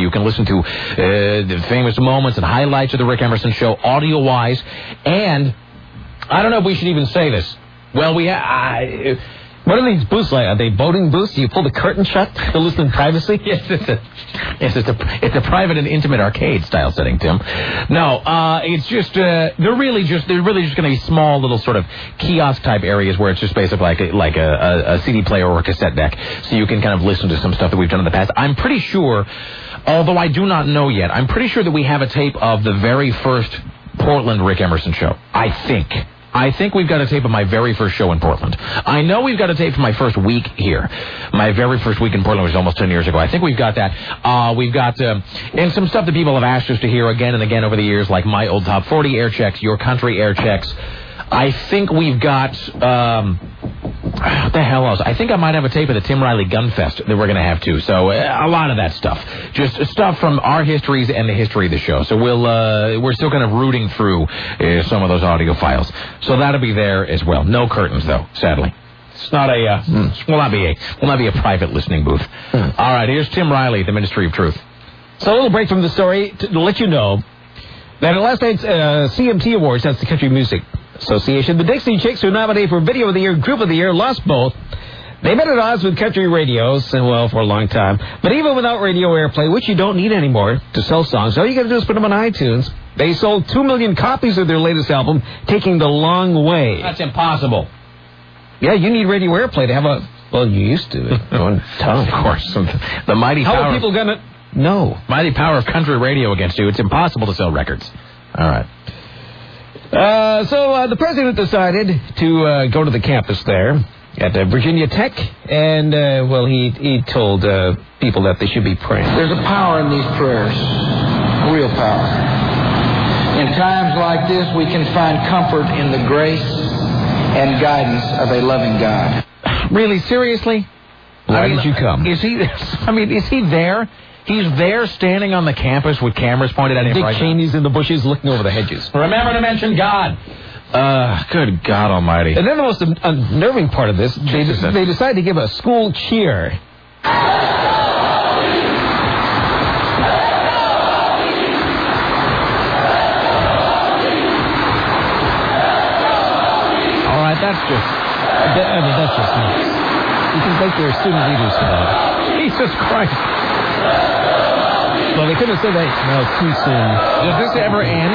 you can listen to uh, the famous moments and highlights of the Rick Emerson Show, audio-wise. And I don't know if we should even say this. Well, we... I, What are these booths like? Are they voting booths? Do you pull the curtain shut to listen in privacy? Yes, it's a, yes, it's a, it's a private and intimate arcade style setting, Tim. No, uh, it's just, uh, they're really just, they're really just going to be small little sort of kiosk type areas where it's just basically like a, like a, a, a C D player or a cassette deck. So you can kind of listen to some stuff that we've done in the past. I'm pretty sure, although I do not know yet, I'm pretty sure that we have a tape of the very first Portland Rick Emerson Show. I think. I think we've got a tape of my very first show in Portland. I know we've got a tape from my first week here. My very first week in Portland was almost ten years ago. I think we've got that. Uh, we've got, uh, and some stuff that people have asked us to hear again and again over the years, like my old top forty air checks, your country air checks. I think we've got, um, what the hell else? I think I might have a tape of the Tim Riley Gun Fest that we're going to have too. So uh, a lot of that stuff. Just stuff from our histories and the history of the show. So we'll, uh, we're still kind of rooting through uh, some of those audio files. So that'll be there as well. No curtains though, sadly. It's not a, uh, mm. will not be a, will not be a private listening booth. Mm. All right, here's Tim Riley, the Ministry of Truth. So a little break from the story to let you know that at last night's uh, C M T Awards, that's the Country Music Association, the Dixie Chicks, who are nominated for Video of the Year, Group of the Year, lost both. They've been at odds with country radios, and well, for a long time. But even without radio airplay, which you don't need anymore to sell songs, all you got to do is put them on iTunes. They sold two million copies of their latest album, Taking the Long Way. That's impossible. Yeah, you need radio airplay to have a... Well, you used to. One time. Of course. The mighty How power... are people going to... No. Mighty power of country radio against you. It's impossible to sell records. All right. Uh, so uh, the president decided to uh, go to the campus there at uh, Virginia Tech, and, uh, well, he, he told uh, people that they should be praying. There's a power in these prayers, real power. In times like this, we can find comfort in the grace and guidance of a loving God. Really? Seriously? Why I mean, did you come? Is he, I mean, is he there? He's there standing on the campus with cameras pointed at him. Dick right Cheney's in the bushes looking over the hedges. Remember to mention God. Uh, good God almighty. And then the most unnerving part of this, they, de- they decided to give a school cheer. All right, that's just... I mean, that's just nuts. You can thank their student leaders for that. Jesus Christ. Well, they couldn't have said that no, too soon. Does this ever end?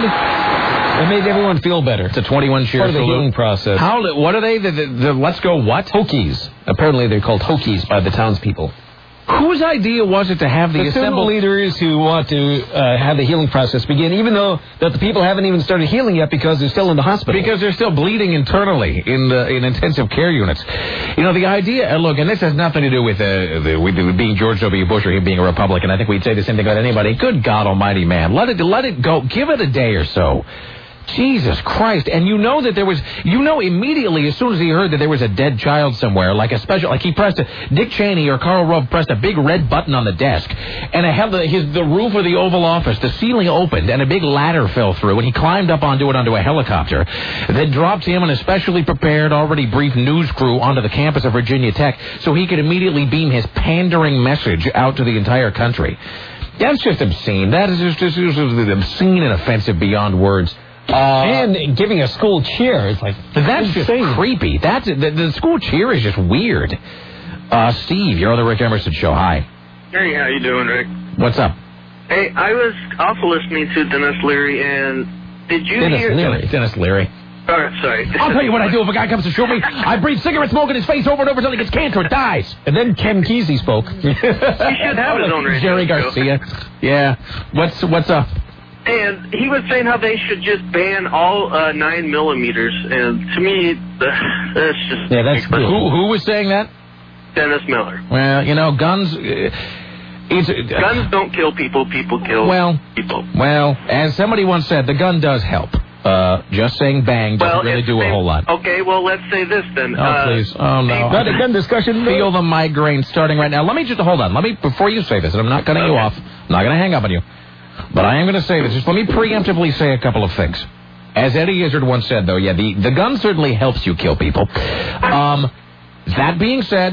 It made everyone feel better. It's a twenty-one cheer Part of the salute. healing process. How? What are they? The, the, the Let's Go what? Hokies. Apparently they're called Hokies by the townspeople. Whose idea was it to have the, the assembled leaders who want to uh, have the healing process begin, even though that the people haven't even started healing yet because they're still in the hospital? Because they're still bleeding internally in the in intensive care units. You know, the idea, uh, look, and this has nothing to do with, uh, the, with, with being George W. Bush or him being a Republican. I think we'd say the same thing about anybody. Good God almighty, man. Let it, let it go. Give it a day or so. Jesus Christ. And you know that there was, you know immediately as soon as he heard that there was a dead child somewhere, like a special, like he pressed a, Dick Cheney or Karl Rove pressed a big red button on the desk, and it had the, his, the roof of the Oval Office, the ceiling opened, and a big ladder fell through, and he climbed up onto it onto a helicopter that dropped him and a specially prepared, already briefed news crew onto the campus of Virginia Tech so he could immediately beam his pandering message out to the entire country. That's just obscene. That is just, just, just obscene and offensive beyond words. Uh, and giving a school cheer, it's like that's just creepy. That's the, the school cheer is just weird. Uh, Steve, you're on the Rick Emerson Show. Hi. Hey, how you doing, Rick? What's up? Hey, I was also listening to Dennis Leary, and did you Dennis hear Leary? Dennis Leary. Oh, sorry. I'll tell you what I do if a guy comes to shoot me. I breathe cigarette smoke in his face over and over until he gets cancer and dies. And then Ken Kesey spoke. He should have his own radio. Jerry Garcia. Yeah. What's what's up? And he was saying how they should just ban all uh, nine millimeters, and to me, that's just yeah, that's cool. Who, who was saying that? Dennis Miller. Well, you know, guns. Uh, it's, uh, guns don't kill people; people kill well, people. Well, as somebody once said, the gun does help. Uh, just saying bang doesn't well, really do a whole lot. Okay, well, let's say this then. Oh, uh, please. Oh, no. Not a gun discussion. Feel the migraine starting right now. Let me just, hold on. Let me, before you say this, and I'm not cutting okay. you off. I'm not going to hang up on you. But I am going to say this. Just let me preemptively say a couple of things. As Eddie Izzard once said, though, yeah, the, the gun certainly helps you kill people. Um, that being said,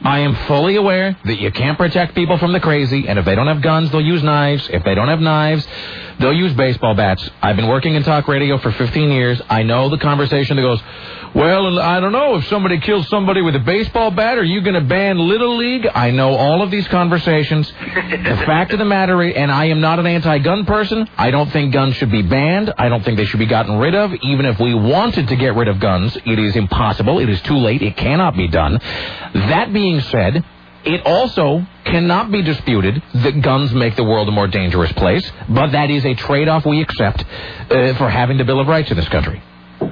I am fully aware that you can't protect people from the crazy, and if they don't have guns, they'll use knives. If they don't have knives, they'll use baseball bats. I've been working in talk radio for fifteen years. I know the conversation that goes, well, I don't know, if somebody kills somebody with a baseball bat, are you going to ban Little League? I know all of these conversations. The fact of the matter is, and I am not an anti-gun person, I don't think guns should be banned. I don't think they should be gotten rid of. Even if we wanted to get rid of guns, it is impossible. It is too late. It cannot be done. That being said, it also cannot be disputed that guns make the world a more dangerous place, but that is a trade-off we accept uh, for having the Bill of Rights in this country.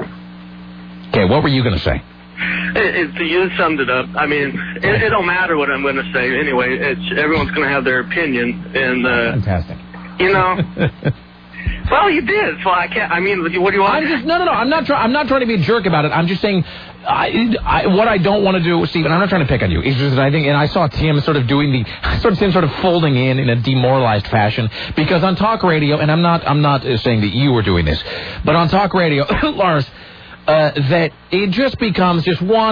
Okay, what were you going to say? It, it, you summed it up. I mean, it, it don't matter what I'm going to say anyway. It's, everyone's going to have their opinion, and uh, fantastic. You know. Well, you did. So I can't. I mean, what do you want? I'm just no, no, no. I'm not trying. I'm not trying to be a jerk about it. I'm just saying, I, I, what I don't want to do, Steve. And I'm not trying to pick on you. It's just that I think, and I saw Tim sort of doing the, I sort of Tim sort of folding in in a demoralized fashion because on talk radio, and I'm not, I'm not saying that you were doing this, but on talk radio, Lars. Uh, that it just becomes just one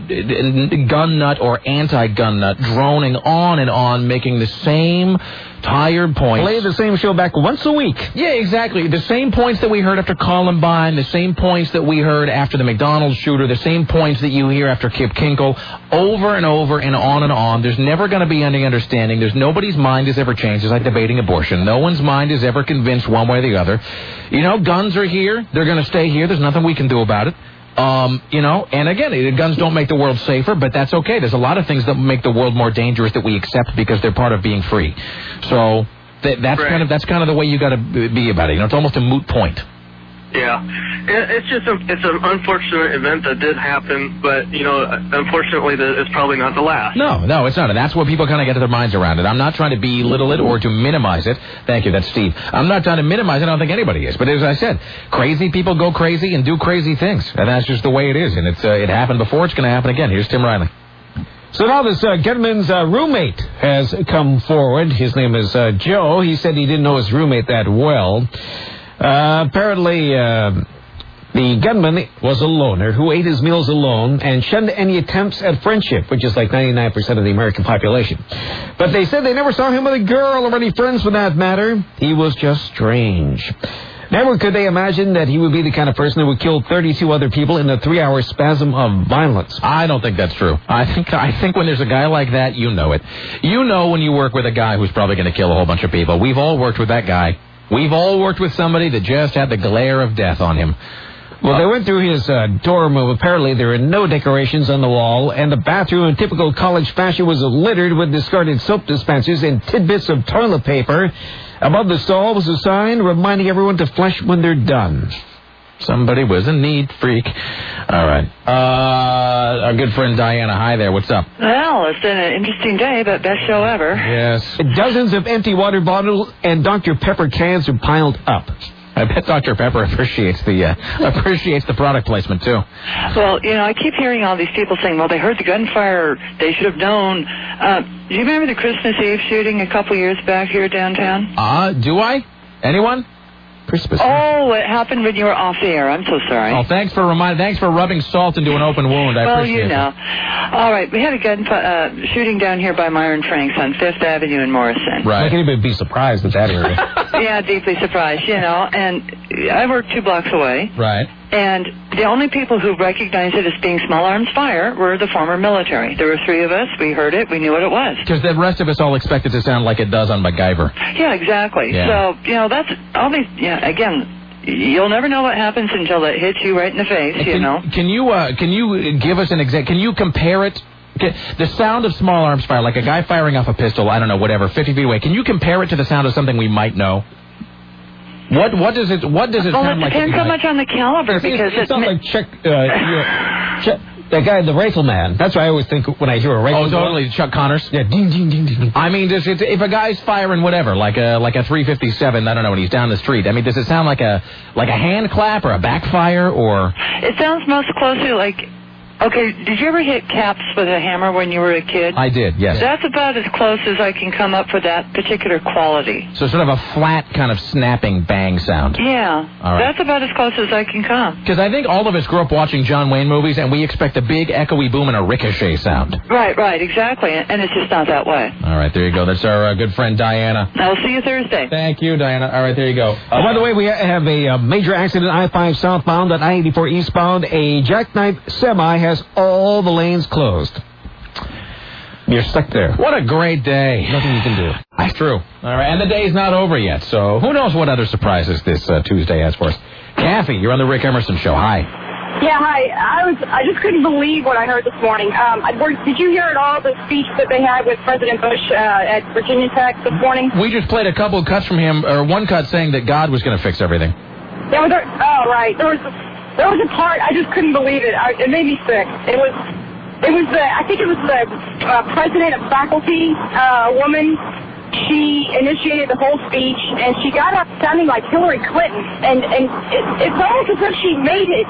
idiot gun nut or anti-gun nut droning on and on, making the same tired points. Play the same show back once a week. Yeah, exactly. The same points that we heard after Columbine, the same points that we heard after the McDonald's shooter, the same points that you hear after Kip Kinkle, over and over and on and on. There's never going to be any understanding. There's nobody's mind has ever changed. It's like debating abortion. No one's mind is ever convinced one way or the other. You know, guns are here. They're going to stay here. There's nothing we can do about it. Um, you know, and again, guns don't make the world safer, but that's okay. There's a lot of things that make the world more dangerous that we accept because they're part of being free. So th- that's right. kind of that's kind of the way you got to be about it. You know, it's almost a moot point. Yeah, it's just a, it's an unfortunate event that did happen, but you know, unfortunately, the, it's probably not the last. No, no, it's not, and that's what people kind of get their minds around it. I'm not trying to belittle it or to minimize it. Thank you, that's Steve. I'm not trying to minimize it. I don't think anybody is. But as I said, crazy people go crazy and do crazy things, and that's just the way it is. And it's uh, it happened before. It's going to happen again. Here's Tim Riley. So now this uh, gunman's uh, roommate has come forward. His name is uh, Joe. He said he didn't know his roommate that well. Uh, apparently, uh, the gunman was a loner who ate his meals alone and shunned any attempts at friendship, which is like ninety-nine percent of the American population. But they said they never saw him with a girl or any friends for that matter. He was just strange. Never could they imagine that he would be the kind of person who would kill thirty-two other people in a three-hour spasm of violence. I don't think that's true. I think I think when there's a guy like that, you know it. You know when you work with a guy who's probably going to kill a whole bunch of people. We've all worked with that guy. We've all worked with somebody that just had the glare of death on him. Well, uh, they went through his uh, dorm room. Apparently, there were no decorations on the wall, and the bathroom in typical college fashion was littered with discarded soap dispensers and tidbits of toilet paper. Above the stall was a sign reminding everyone to flush when they're done. Somebody was a neat freak. All right. Uh, our good friend Diana, hi there. What's up? Well, it's been an interesting day, but best show ever. Yes. Dozens of empty water bottles and Doctor Pepper cans are piled up. I bet Doctor Pepper appreciates the uh, appreciates the product placement, too. Well, you know, I keep hearing all these people saying, well, they heard the gunfire. They should have known. Uh, do you remember the Christmas Eve shooting a couple years back here downtown? Uh, do I? Anyone? Christmas. Oh, it happened when you were off the air. I'm so sorry. Oh, thanks for remind. Thanks for rubbing salt into an open wound. I well, appreciate it. Well, you know. It. All right, we had a gun uh, shooting down here by Myron Franks on Fifth Avenue in Morrison. Right. I can't even be surprised at that area. Yeah, deeply surprised, you know. And I work two blocks away. Right. And the only people who recognized it as being small arms fire were the former military. There were three of us. We heard it. We knew what it was. Because the rest of us all expected to sound like it does on MacGyver. Yeah, exactly. Yeah. So, you know, that's all these, yeah, again, you'll never know what happens until it hits you right in the face, can, you know. Can you, uh, can you give us an exact, can you compare it? The sound of small arms fire, like a guy firing off a pistol, I don't know, whatever, fifty feet away. Can you compare it to the sound of something we might know? What what does it what does it well, sound it like? Well, it depends so much on the caliber it's, because it, it sounds ma- like Chuck, uh, yeah, Chuck, that guy, the rifleman. That's what I always think when I hear a rifle. Oh, totally, Chuck Connors. Yeah, ding ding ding ding. I mean, does it, if a guy's firing whatever, like a like a three fifty-seven, I don't know, when he's down the street. I mean, does it sound like a like a hand clap or a backfire or? It sounds most closely like Okay, did you ever hit caps with a hammer when you were a kid? I did, yes. That's about as close as I can come up for that particular quality. So sort of a flat kind of snapping bang sound. Yeah, All right. that's about as close as I can come. Because I think all of us grew up watching John Wayne movies, and we expect a big echoey boom and a ricochet sound. Right, right, exactly, and it's just not that way. All right, there you go. That's our uh, good friend Diana. I'll see you Thursday. Thank you, Diana. All right, there you go. Uh, oh, by the way, we have a uh, major accident I five southbound at I eighty-four eastbound. A jackknife semi has all the lanes closed. You're stuck there. What a great day. Nothing you can do. That's true. All right, and the day's not over yet, so who knows what other surprises this uh, Tuesday has for us. Kathy, you're on the Rick Emerson Show. Hi. Yeah, hi. I was I just couldn't believe what I heard this morning. Um, I, were, did you hear at all the speech that they had with President Bush uh, at Virginia Tech this morning? We just played a couple of cuts from him, or one cut saying that God was going to fix everything. Yeah, was there, oh, right. There was there was a part, I just couldn't believe it. I, it made me sick. It was, it was the, I think it was the uh, president of faculty, uh, woman. She initiated the whole speech, and she got up sounding like Hillary Clinton. And, and it, it's almost as if she made it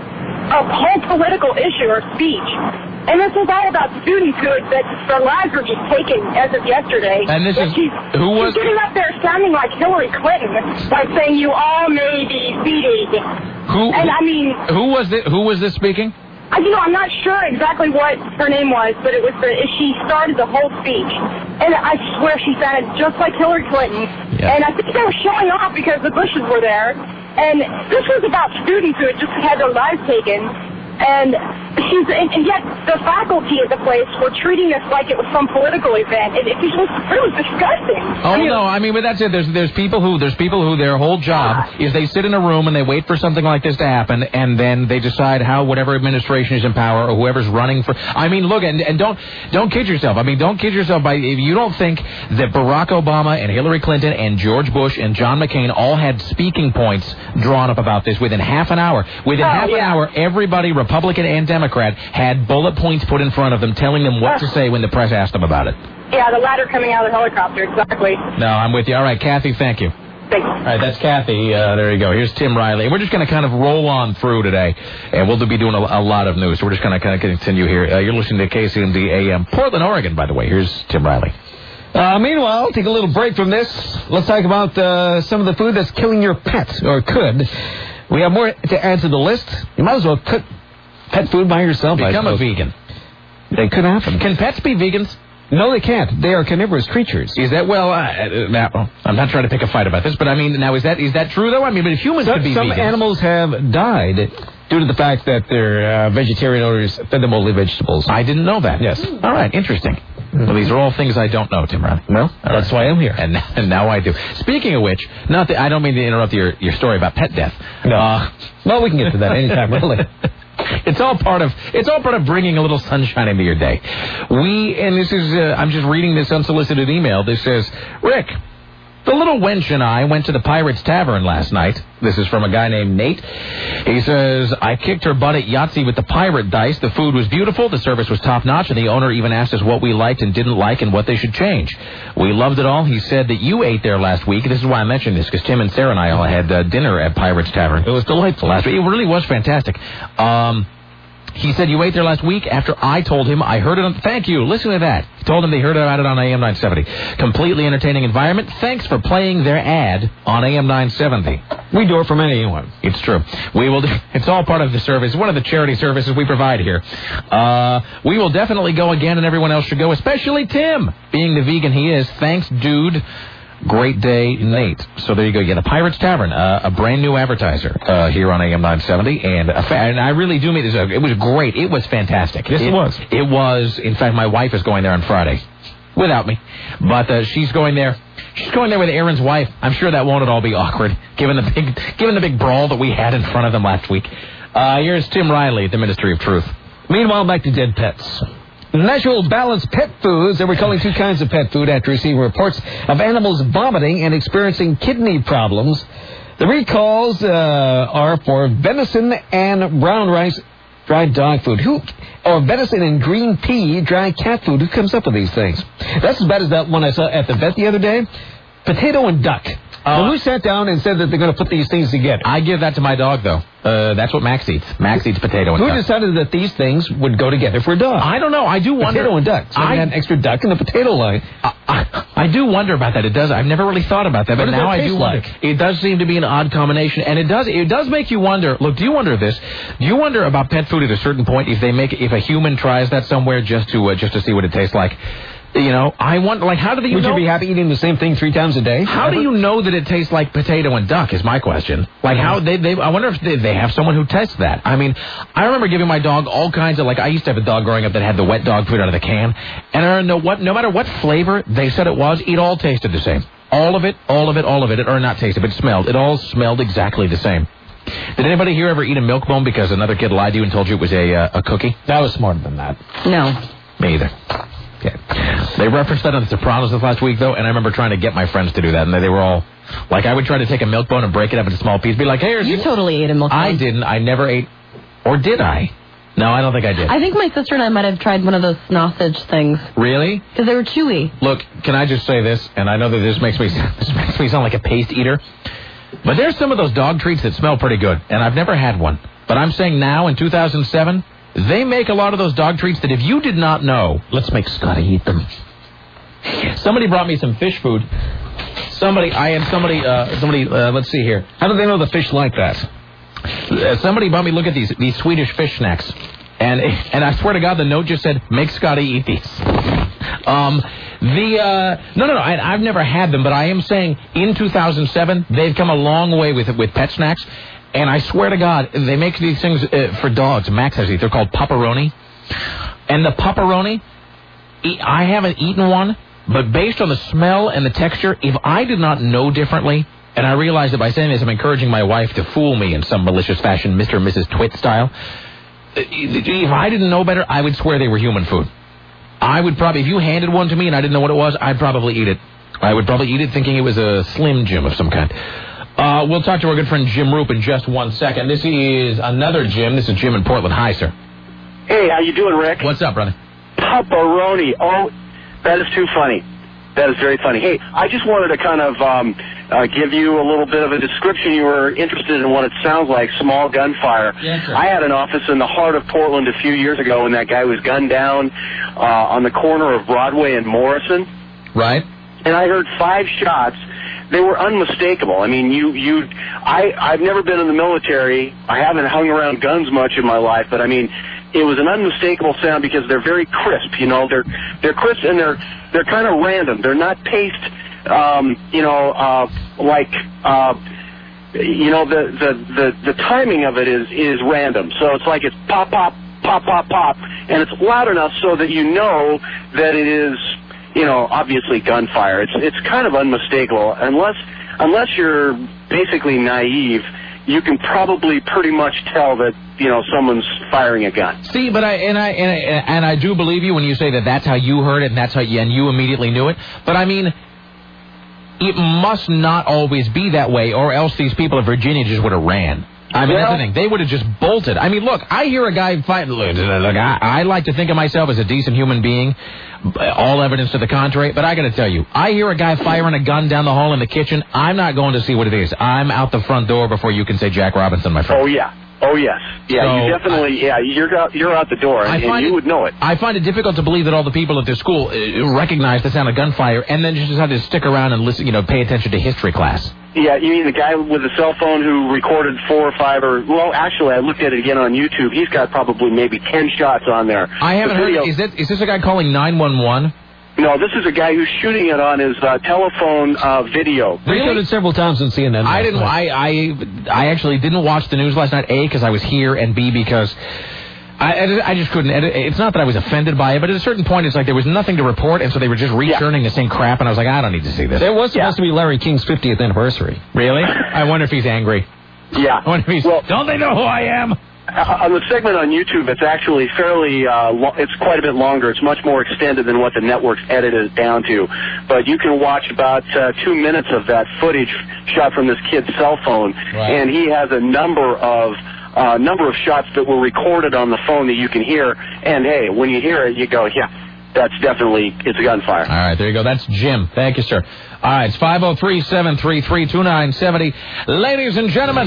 a whole political issue or speech. And this was all about studenthood that their lives were just taken as of yesterday. And this is, she's, who was... She's getting up there sounding like Hillary Clinton by saying you all may be seated. Who, and I mean... Who was this, who was this speaking? I, you know, I'm not sure exactly what her name was, but it was the, she started the whole speech. And I swear she sounded just like Hillary Clinton. Yeah. And I think they were showing off because the Bushes were there. And this was about students who had just had their lives taken. And she's, and, and yet the faculty at the place were treating this like it was some political event. It, it, was, it was disgusting. Oh, I mean, no, I mean, but that's it. There's there's people who there's people who their whole job is they sit in a room and they wait for something like this to happen, and then they decide how whatever administration is in power or whoever's running for. I mean, look, and, and don't don't kid yourself. I mean, don't kid yourself by if you don't think that Barack Obama and Hillary Clinton and George Bush and John McCain all had speaking points drawn up about this within half an hour. Within oh, half yeah. an hour, everybody, Republican and Democrat, had bullet points put in front of them telling them what to say when the press asked them about it. Yeah, the ladder coming out of the helicopter, exactly. No, I'm with you. All right, Kathy, thank you. Thanks. All right, that's Kathy. Uh, there you go. Here's Tim Riley. We're just going to kind of roll on through today, and we'll be doing a, a lot of news. So we're just going to kind of continue here. Uh, you're listening to K C M D A M, Portland, Oregon, by the way. Here's Tim Riley. Uh, meanwhile, take a little break from this. Let's talk about uh, some of the food that's killing your pet, or could. We have more to add to the list. You might as well cook pet food by yourself. Become a vegan. They could happen. Can pets be vegans? No, they can't. They are carnivorous creatures. Is that, well, uh, now, I'm not trying to pick a fight about this, but I mean, now, is that is that true, though? I mean, but humans some, could be some vegans. Some animals have died due to the fact that their uh, vegetarian owners fed them only vegetables. I didn't know that. Yes. All right, interesting. Mm-hmm. Well, these are all things I don't know, Tim Riley. Well, that's right. why I'm here. And, and now I do. Speaking of which, not that, I don't mean to interrupt your, your story about pet death. No. Uh, well, we can get to that anytime, really. It's all part of it's all part of bringing a little sunshine into your day. We and this is uh, I'm just reading this unsolicited email. This says, Rick, the little wench and I went to the Pirates Tavern last night. This is from a guy named Nate. He says, I kicked her butt at Yahtzee with the pirate dice. The food was beautiful. The service was top-notch, and the owner even asked us what we liked and didn't like and what they should change. We loved it all. He said that you ate there last week. This is why I mentioned this, because Tim and Sarah and I all had uh, dinner at Pirates Tavern. It was delightful last week. It really was fantastic. Um... He said you ate there last week after I told him I heard it on... Thank you. Listen to that. He told him they heard about it on A M nine seventy. Completely entertaining environment. Thanks for playing their ad on A M nine seventy. We do it from anyone. It's true. We will. Do, it's all part of the service. One of the charity services we provide here. Uh, we will definitely go again, and everyone else should go, especially Tim, being the vegan he is. Thanks, dude. Great day, Nate. So there you go. Yeah, the Pirates Tavern, uh, a brand new advertiser uh, here on A M nine seventy, and a fa- and I really do mean this. It was great. It was fantastic. Yes, it, it was. It was. In fact, my wife is going there on Friday, without me, but uh, she's going there. She's going there with Aaron's wife. I'm sure that won't at all be awkward, given the big, given the big brawl that we had in front of them last week. Uh, here's Tim Riley at the Ministry of Truth. Meanwhile, back to dead pets. National Balanced Pet Foods, they were calling two kinds of pet food after receiving reports of animals vomiting and experiencing kidney problems. The recalls uh, are for venison and brown rice dried dog food. Who, or venison and green pea dry cat food. Who comes up with these things? That's as bad as that one I saw at the vet the other day. Potato and duck. Uh, who sat down and said that they're going to put these things together? I give that to my dog, though. Uh, that's what Max eats. Max eats potato and Who duck. decided that these things would go together for a dog? I don't know. I do wonder. Potato and duck. So I got an extra duck in the potato line. I, I, I do wonder about that. It does. I've never really thought about that, What but does now that I do taste wonder. like? It does seem to be an odd combination, and it does. It does make you wonder. Look, do you wonder this? Do you wonder about pet food at a certain point if they make if a human tries that somewhere just to uh, just to see what it tastes like? You know, I want, like, how do you Would know? you be happy eating the same thing three times a day? How do you know that it tastes like potato and duck is my question. Like, how they, they I wonder if they, they have someone who tests that. I mean, I remember giving my dog all kinds of, like, I used to have a dog growing up that had the wet dog food out of the can. And I don't know what, no matter what flavor they said it was, it all tasted the same. All of it, all of it, all of it, or not tasted, but smelled. It all smelled exactly the same. Did anybody here ever eat a milk bone because another kid lied to you and told you it was a, uh, a cookie? That was smarter than that. No. Me either. Yeah. They referenced that on The Sopranos this last week, though, and I remember trying to get my friends to do that, and they were all, like, I would try to take a milk bone and break it up into small pieces, be like, hey, here's... You totally ate a milk bone. I didn't. I never ate, or did I? No, I don't think I did. I think my sister and I might have tried one of those sausage things. Really? Because they were chewy. Look, can I just say this, and I know that this makes me this makes me sound like a paste eater, but there's some of those dog treats that smell pretty good, and I've never had one. But I'm saying now, in two thousand seven, they make a lot of those dog treats that if you did not know, let's make Scotty eat them. Somebody brought me some fish food. Somebody, I had somebody, uh, somebody, uh, let's see here. How do they know the fish like that? Uh, somebody brought me, look at these, these Swedish fish snacks. And and I swear to God, the note just said, make Scotty eat these. Um, the, uh, no, no, no, I, I've never had them, but I am saying in two thousand seven, they've come a long way with with pet snacks. And I swear to God, they make these things uh, for dogs. Max has these. They're called pepperoni. And the pepperoni, I haven't eaten one, but based on the smell and the texture, if I did not know differently, and I realize that by saying this, I'm encouraging my wife to fool me in some malicious fashion, Mister and Missus Twit style. If I didn't know better, I would swear they were human food. I would probably, if you handed one to me and I didn't know what it was, I'd probably eat it. I would probably eat it thinking it was a Slim Jim of some kind. Uh, we'll talk to our good friend Jim Roop in just one second. This is another Jim. This is Jim in Portland. Hi, sir. Hey, how you doing, Rick? What's up, brother? Pepperoni. Oh, that is too funny. That is very funny. Hey, I just wanted to kind of um, uh, give you a little bit of a description. You were interested in what it sounds like, small gunfire. Yes, sir. I had an office in the heart of Portland a few years ago when that guy was gunned down uh, on the corner of Broadway and Morrison. Right. And I heard five shots. They were unmistakable. I mean, you, you, I, I've never been in the military. I haven't hung around guns much in my life, but I mean, it was an unmistakable sound because they're very crisp. You know, they're they're crisp and they're they're kind of random. They're not paced. Um, you know, uh, like uh, you know, the, the the the timing of it is is random. So it's like it's pop pop pop pop pop, and it's loud enough so that you know that it is. You know, obviously gunfire. It's it's kind of unmistakable. Unless unless you're basically naive, you can probably pretty much tell that, you know, someone's firing a gun. See, but I and I and I, and I do believe you when you say that that's how you heard it and that's how you, and you immediately knew it. But I mean, it must not always be that way, or else these people of Virginia just would have ran. I mean, well, that's the thing. They would have just bolted. I mean, look, I hear a guy fight. Look, look I, I like to think of myself as a decent human being. All evidence to the contrary. But I got to tell you, I hear a guy firing a gun down the hall in the kitchen. I'm not going to see what it is. I'm out the front door before you can say Jack Robinson, my friend. Oh, yeah. Oh, yes. Yeah, so, you definitely, yeah, you're out, you're out the door, and, and you it, would know it. I find it difficult to believe that all the people at this school uh, recognize the sound of gunfire and then just decide to stick around and listen, you know, pay attention to history class. Yeah, you mean the guy with the cell phone who recorded four or five, or, well, actually, I looked at it again on YouTube. He's got probably maybe ten shots on there. I haven't the heard, video, is, that, is this a guy calling nine one one? No, this is a guy who's shooting it on his uh, telephone uh, video. They showed it several times on C N N. I didn't. I, I I actually didn't watch the news last night. A, because I was here, and B, because I I just couldn't. It's not that I was offended by it, but at a certain point, it's like there was nothing to report, and so they were just rechurning yeah. the same crap, and I was like, I don't need to see this. There was supposed yeah. to be Larry King's fiftieth anniversary. Really? I wonder if he's angry. Yeah. I wonder if he's. Well, don't they know who I am? Uh, on the segment on YouTube, it's actually fairly, uh, lo- it's quite a bit longer. It's much more extended than what the network's edited it down to. But you can watch about uh, two minutes of that footage shot from this kid's cell phone. Right. And he has a number of uh, number of shots that were recorded on the phone that you can hear. And, hey, when you hear it, you go, yeah, that's definitely, it's a gunfire. All right, there you go. That's Jim. Thank you, sir. All right, it's five oh three, seven three three, two nine seven oh. Ladies and gentlemen,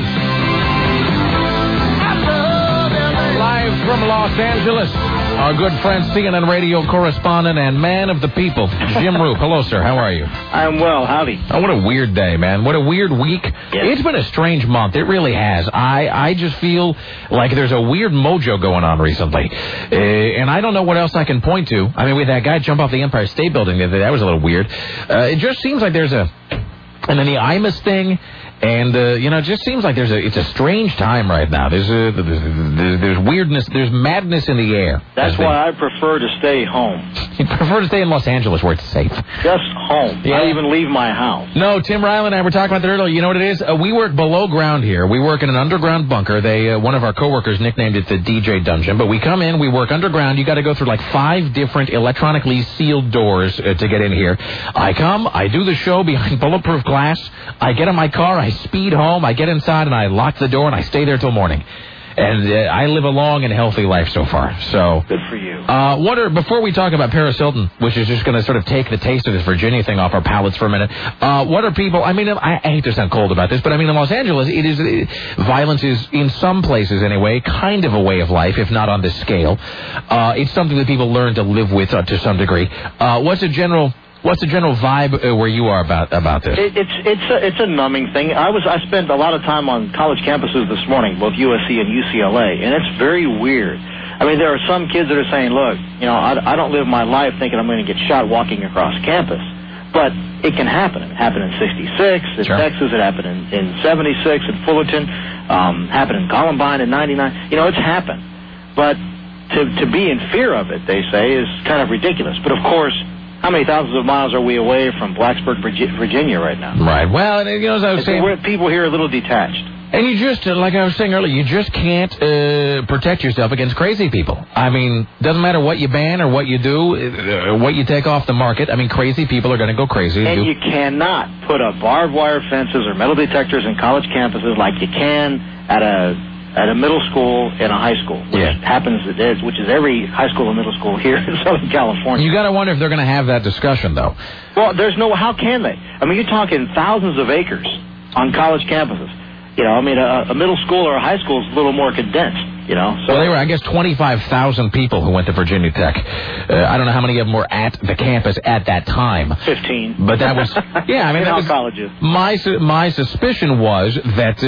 live from Los Angeles, our good friend, C N N radio correspondent and man of the people, Jim Roop. Hello, sir. How are you? I'm well. Howdy. Oh, what a weird day, man. What a weird week. Yes. It's been a strange month. It really has. I, I just feel like there's a weird mojo going on recently. Uh, and I don't know what else I can point to. I mean, with that guy jump off the Empire State Building, that was a little weird. Uh, it just seems like there's a... And then the I M A S thing... And, uh, you know, it just seems like there's a, it's a strange time right now. There's a, there's, there's weirdness, there's madness in the air. That's why I prefer to stay home. You prefer to stay in Los Angeles where it's safe. Just home. Yeah. Not even leave my house. No, Tim Riley and I were talking about that earlier. You know what it is? Uh, we work below ground here. We work in an underground bunker. They, uh, one of our coworkers nicknamed it the D J Dungeon. But we come in, we work underground. You got to go through like five different electronically sealed doors uh, to get in here. I come, I do the show behind bulletproof glass. I get in my car, I speed home, I get inside, and I lock the door, and I stay there till morning. And uh, I live a long and healthy life so far. So good for you. Uh, what are before we talk about Paris Hilton, which is just going to sort of take the taste of this Virginia thing off our palates for a minute. Uh, what are people? I mean, I, I hate to sound cold about this, but I mean, in Los Angeles, it is uh, violence is in some places anyway, kind of a way of life, if not on this scale. Uh, it's something that people learn to live with uh, to some degree. Uh, what's a general? What's the general vibe uh, where you are about about this? It, it's it's a, it's a numbing thing. I was I spent a lot of time on college campuses this morning, both U S C and U C L A, and it's very weird. I mean, there are some kids that are saying, "Look, you know, I, I don't live my life thinking I'm going to get shot walking across campus," but it can happen. It happened in sixty-six in sure. Texas. It happened in, in seventy-six in Fullerton. Um, happened in Columbine in ninety-nine. You know, it's happened, but to to be in fear of it, they say, is kind of ridiculous. But of course, how many thousands of miles are we away from Blacksburg, Virginia right now? Right. Well, you know, as I was and saying... So people here are a little detached. And you just, like I was saying earlier, you just can't uh, protect yourself against crazy people. I mean, doesn't matter what you ban or what you do, or what you take off the market. I mean, crazy people are going to go crazy. And you cannot put up barbed wire fences or metal detectors in college campuses like you can at a... at a middle school and a high school, which yeah. happens, which is every high school and middle school here in Southern California. You got to wonder if they're going to have that discussion, though. Well, there's no, how can they? I mean, you're talking thousands of acres on college campuses. You know, I mean, a, a middle school or a high school is a little more condensed. You know, so well, they were, I guess, twenty-five thousand people who went to Virginia Tech. Uh, I don't know how many of them were at the campus at that time. Fifteen. But that was, yeah, I mean, that was, colleges. My my suspicion was that,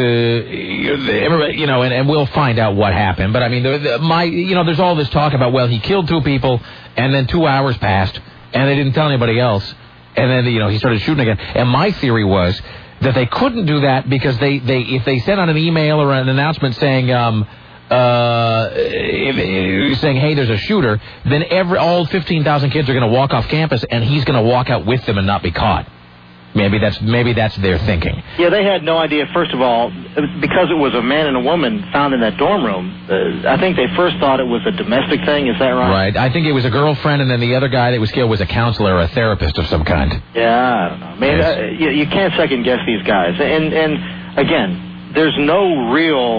uh, you know, and, and we'll find out what happened. But I mean, the, the, my, you know, there's all this talk about, well, he killed two people, and then two hours passed, and they didn't tell anybody else, and then you know he started shooting again. And my theory was that they couldn't do that because they, they if they sent out an email or an announcement saying. Um, Uh, saying, hey, there's a shooter, then every all fifteen thousand kids are going to walk off campus, and he's going to walk out with them and not be caught. Maybe that's maybe that's their thinking. Yeah, they had no idea, first of all, because it was a man and a woman found in that dorm room. Uh, I think they first thought it was a domestic thing. Is that right? Right. I think it was a girlfriend, and then the other guy that was killed was a counselor or a therapist of some kind. Yeah, I don't know. I mean, yes. uh, you, you can't second-guess these guys. And, and again, there's no real...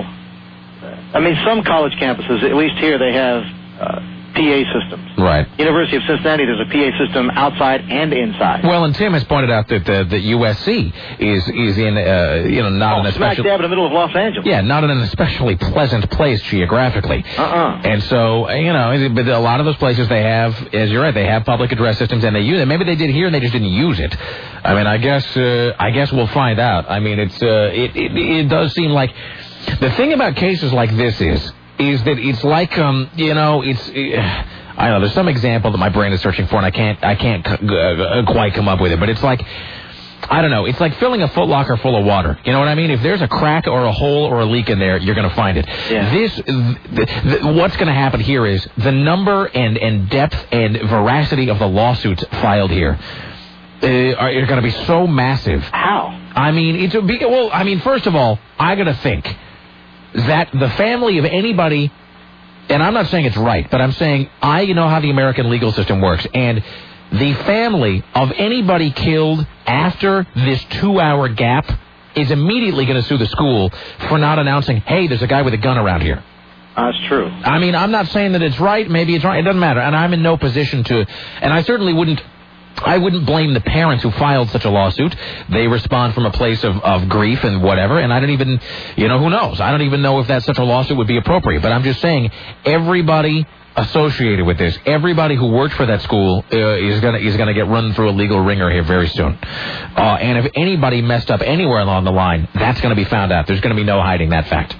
I mean, some college campuses, at least here, they have uh, P A systems. Right. University of Cincinnati, there's a P A system outside and inside. Well, and Tim has pointed out that uh, that U S C is is in uh, you know not oh, in a smack special dab in the middle of Los Angeles. Yeah, not in an especially pleasant place geographically. Uh-uh. And so you know, but a lot of those places they have, as you're right, they have public address systems and they use it. Maybe they did here and they just didn't use it. I mean, I guess uh, I guess we'll find out. I mean, it's uh, it, it it does seem like. The thing about cases like this is, is that it's like, um, you know, it's, uh, I don't know, there's some example that my brain is searching for, and I can't, I can't uh, quite come up with it, but it's like, I don't know, it's like filling a Foot Locker full of water. You know what I mean? If there's a crack or a hole or a leak in there, you're going to find it. Yeah. This, the, the, what's going to happen here is the number and, and depth and veracity of the lawsuits filed here uh, are, are going to be so massive. How? I mean, it's a big, well, I mean, first of all, I got to think that the family of anybody, and I'm not saying it's right, but I'm saying I know how the American legal system works, and the family of anybody killed after this two-hour gap is immediately going to sue the school for not announcing, hey, there's a guy with a gun around here. That's true. I mean, I'm not saying that it's right. Maybe it's wrong. It doesn't matter. And I'm in no position to, and I certainly wouldn't, I wouldn't blame the parents who filed such a lawsuit. They respond from a place of, of grief and whatever, and I don't even, you know, who knows? I don't even know if that such a lawsuit would be appropriate. But I'm just saying, everybody associated with this, everybody who worked for that school uh, is gonna is gonna get run through a legal ringer here very soon. Uh, and if anybody messed up anywhere along the line, that's gonna be found out. There's gonna be no hiding that fact.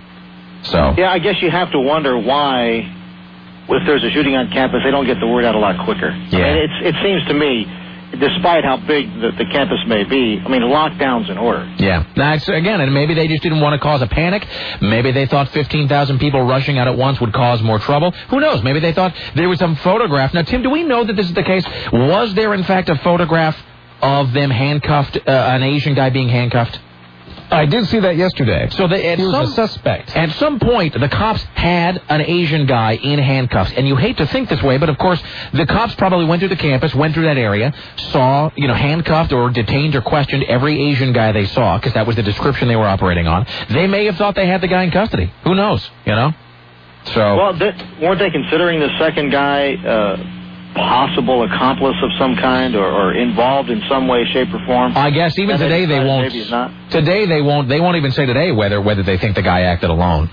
So yeah, I guess you have to wonder why, if there's a shooting on campus, they don't get the word out a lot quicker. Yeah. I mean, it's, it seems to me, despite how big the, the campus may be, I mean, lockdown's in order. Yeah. That's, again, and maybe they just didn't want to cause a panic. Maybe they thought fifteen thousand people rushing out at once would cause more trouble. Who knows? Maybe they thought there was some photograph. Now, Tim, do we know that this is the case? Was there, in fact, a photograph of them handcuffed, uh, an Asian guy being handcuffed? I did see that yesterday. So they, at he was some, a suspect. At some point, the cops had an Asian guy in handcuffs. And you hate to think this way, but of course, the cops probably went through the campus, went through that area, saw, you know, handcuffed or detained or questioned every Asian guy they saw, because that was the description they were operating on. They may have thought they had the guy in custody. Who knows, you know? So. Well, th- weren't they considering the second guy uh, possible accomplice of some kind, or, or involved in some way, shape, or form? I guess even and today they, they won't. Maybe he's not. Today they won't. They won't even say today whether whether they think the guy acted alone.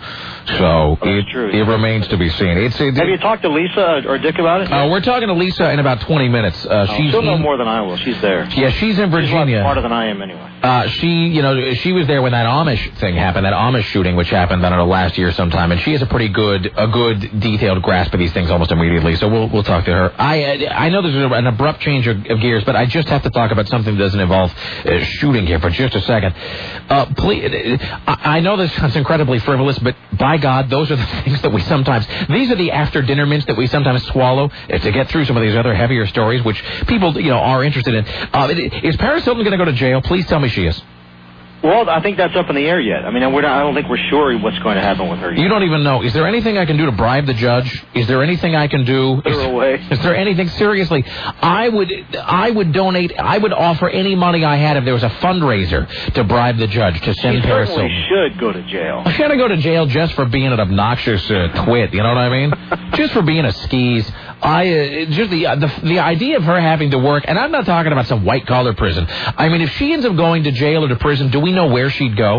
So oh, it, true. it remains to be seen. It's, it, Have you talked to Lisa or Dick about it? Uh, we're talking to Lisa in about twenty minutes. Uh, oh, she's she'll know in, more than I will. She's there. Yeah, she's in Virginia. She's smarter than I am anyway. Uh, she, you know, she was there when that Amish thing happened, that Amish shooting, which happened, I don't know, last year sometime, and she has a pretty good, a good detailed grasp of these things almost immediately. So we'll we'll talk to her. I I know there's an abrupt change of, of gears, but I just have to talk about something that doesn't involve uh, shooting here for just a second. Uh, please, I, I know this sounds incredibly frivolous, but by God, those are the things that we sometimes, these are the after dinner mints that we sometimes swallow uh, to get through some of these other heavier stories, which people, you know, are interested in. Uh, is Paris Hilton going to go to jail? Please tell me she is. Well, I think that's up in the air yet. I mean, we're not, I don't think we're sure what's going to happen with her yet. You don't even know. Is there anything I can do to bribe the judge? Is there anything I can do? Is, away. is there anything? Seriously, I would I would donate, I would offer any money I had if there was a fundraiser to bribe the judge to send she Paris certainly Hilton. should go to jail. She ought to go to jail just for being an obnoxious uh, twit, you know what I mean? Just for being a skis. I uh, just the, uh, the the idea of her having to work, and I'm not talking about some white collar prison. I mean, if she ends up going to jail or to prison, do we know where she'd go?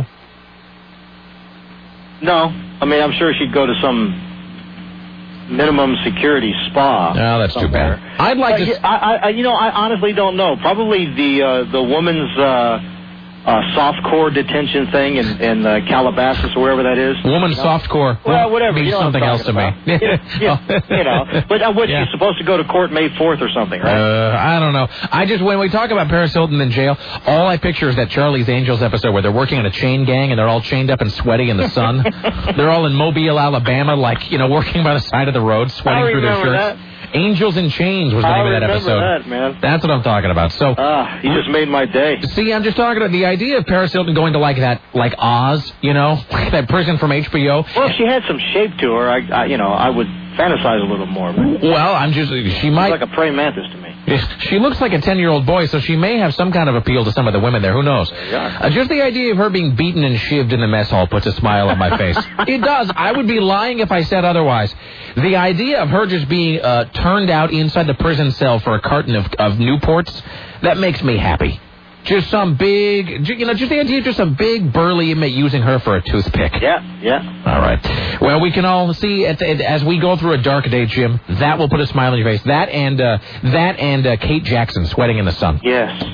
No, I mean, I'm sure she'd go to some minimum security spa. Oh, that's somewhere. too bad. I'd like but, to. Yeah, I, I, you know, I honestly don't know. Probably the uh, the woman's uh, uh, softcore detention thing in, in uh, Calabasas or wherever that is. Woman's you know? softcore. Well, whatever. Means you know something what I'm else to me. about. yeah, yeah, you know, but uh, what, Yeah. she's supposed to go to court May fourth or something, right? Uh, I don't know. I just, when we talk about Paris Hilton in jail, all I picture is that Charlie's Angels episode where they're working in a chain gang and they're all chained up and sweaty in the sun. They're all in Mobile, Alabama, like, you know, working by the side of the road, sweating I through their remember shirts. that. Angels in Chains was the I name of that remember episode. that, man. That's what I'm talking about. So, Ah, you just made my day. see, I'm just talking about the idea of Paris Hilton going to like that, like Oz, you know, that prison from H B O. Well, if she had some shape to her, I, I you know, I would fantasize a little more. But Well, I'm just, she she's might. like a praying mantis to me. She looks like a ten-year-old boy, so she may have some kind of appeal to some of the women there. Who knows? Uh, just the idea of her being beaten and shivved in the mess hall puts a smile on my face. It does. I would be lying if I said otherwise. The idea of her just being uh, turned out inside the prison cell for a carton of, of Newports, that makes me happy. Just some big, you know, just the idea of just some big burly inmate using her for a toothpick. Yeah, yeah. All right. Well, we can all see at, at, as we go through a dark day, Jim. That will put a smile on your face. That and uh, that and uh, Kate Jackson sweating in the sun. Yes.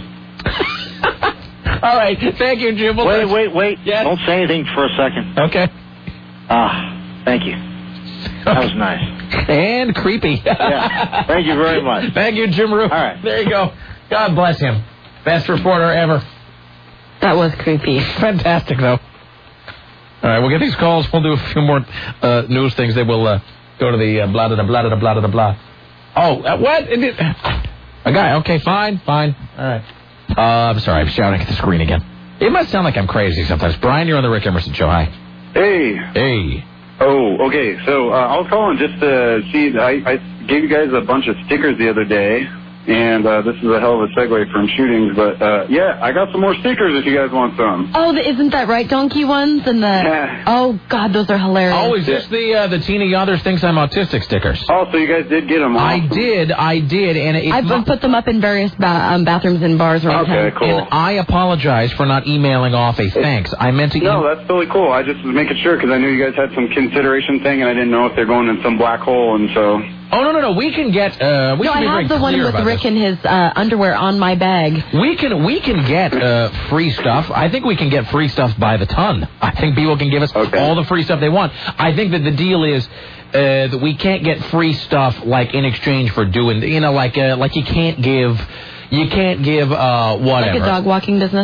All right. Thank you, Jim. We'll Wait, touch- wait, wait. Yes. Don't say anything for a second. Okay. Ah, thank you. That was nice. And creepy. Yeah. Thank you very much. Thank you, Jim Roo. All right. There you go. God bless him. Best reporter ever. That was creepy. Fantastic, though. All right, we'll get these calls. We'll do a few more uh, news things. Then we'll uh, go to the uh, blah, blah, blah, blah, blah, blah, blah. Oh, uh, what? It, it, a guy. Okay, fine, fine. All right. Uh, I'm sorry. I'm shouting at the screen again. It must sound like I'm crazy sometimes. Brian, you're on the Rick Emerson Show. Hi. Hey. Hey. Oh, okay. So uh, I was calling just to see. I, I gave you guys a bunch of stickers the other day, and uh, this is a hell of a segue from shootings, but uh, yeah, I got some more stickers if you guys want some. Oh, the, isn't that right, donkey ones? And the Yeah. oh god, those are hilarious. Oh, is this the uh, the Tina Yothers thinks I'm autistic stickers? Oh, so you guys did get them. I did, I did, and it, I've mo- put them up in various ba- um, bathrooms and bars around Okay, town. cool. And I apologize for not emailing off a thanks. I meant to. No, that's really cool. I just was making sure because I knew you guys had some consideration thing, and I didn't know if they're going in some black hole, and so. Oh no no no! We can get. Uh, we no, can I be very have the one clear with about Rick this. and his uh, underwear on my bag. We can we can get uh, free stuff. I think we can get free stuff by the ton. I think people can give us all the free stuff they want. I think that the deal is uh, that we can't get free stuff like in exchange for doing. You know, like uh, like you can't give you can't give uh, whatever. Like a dog walking business.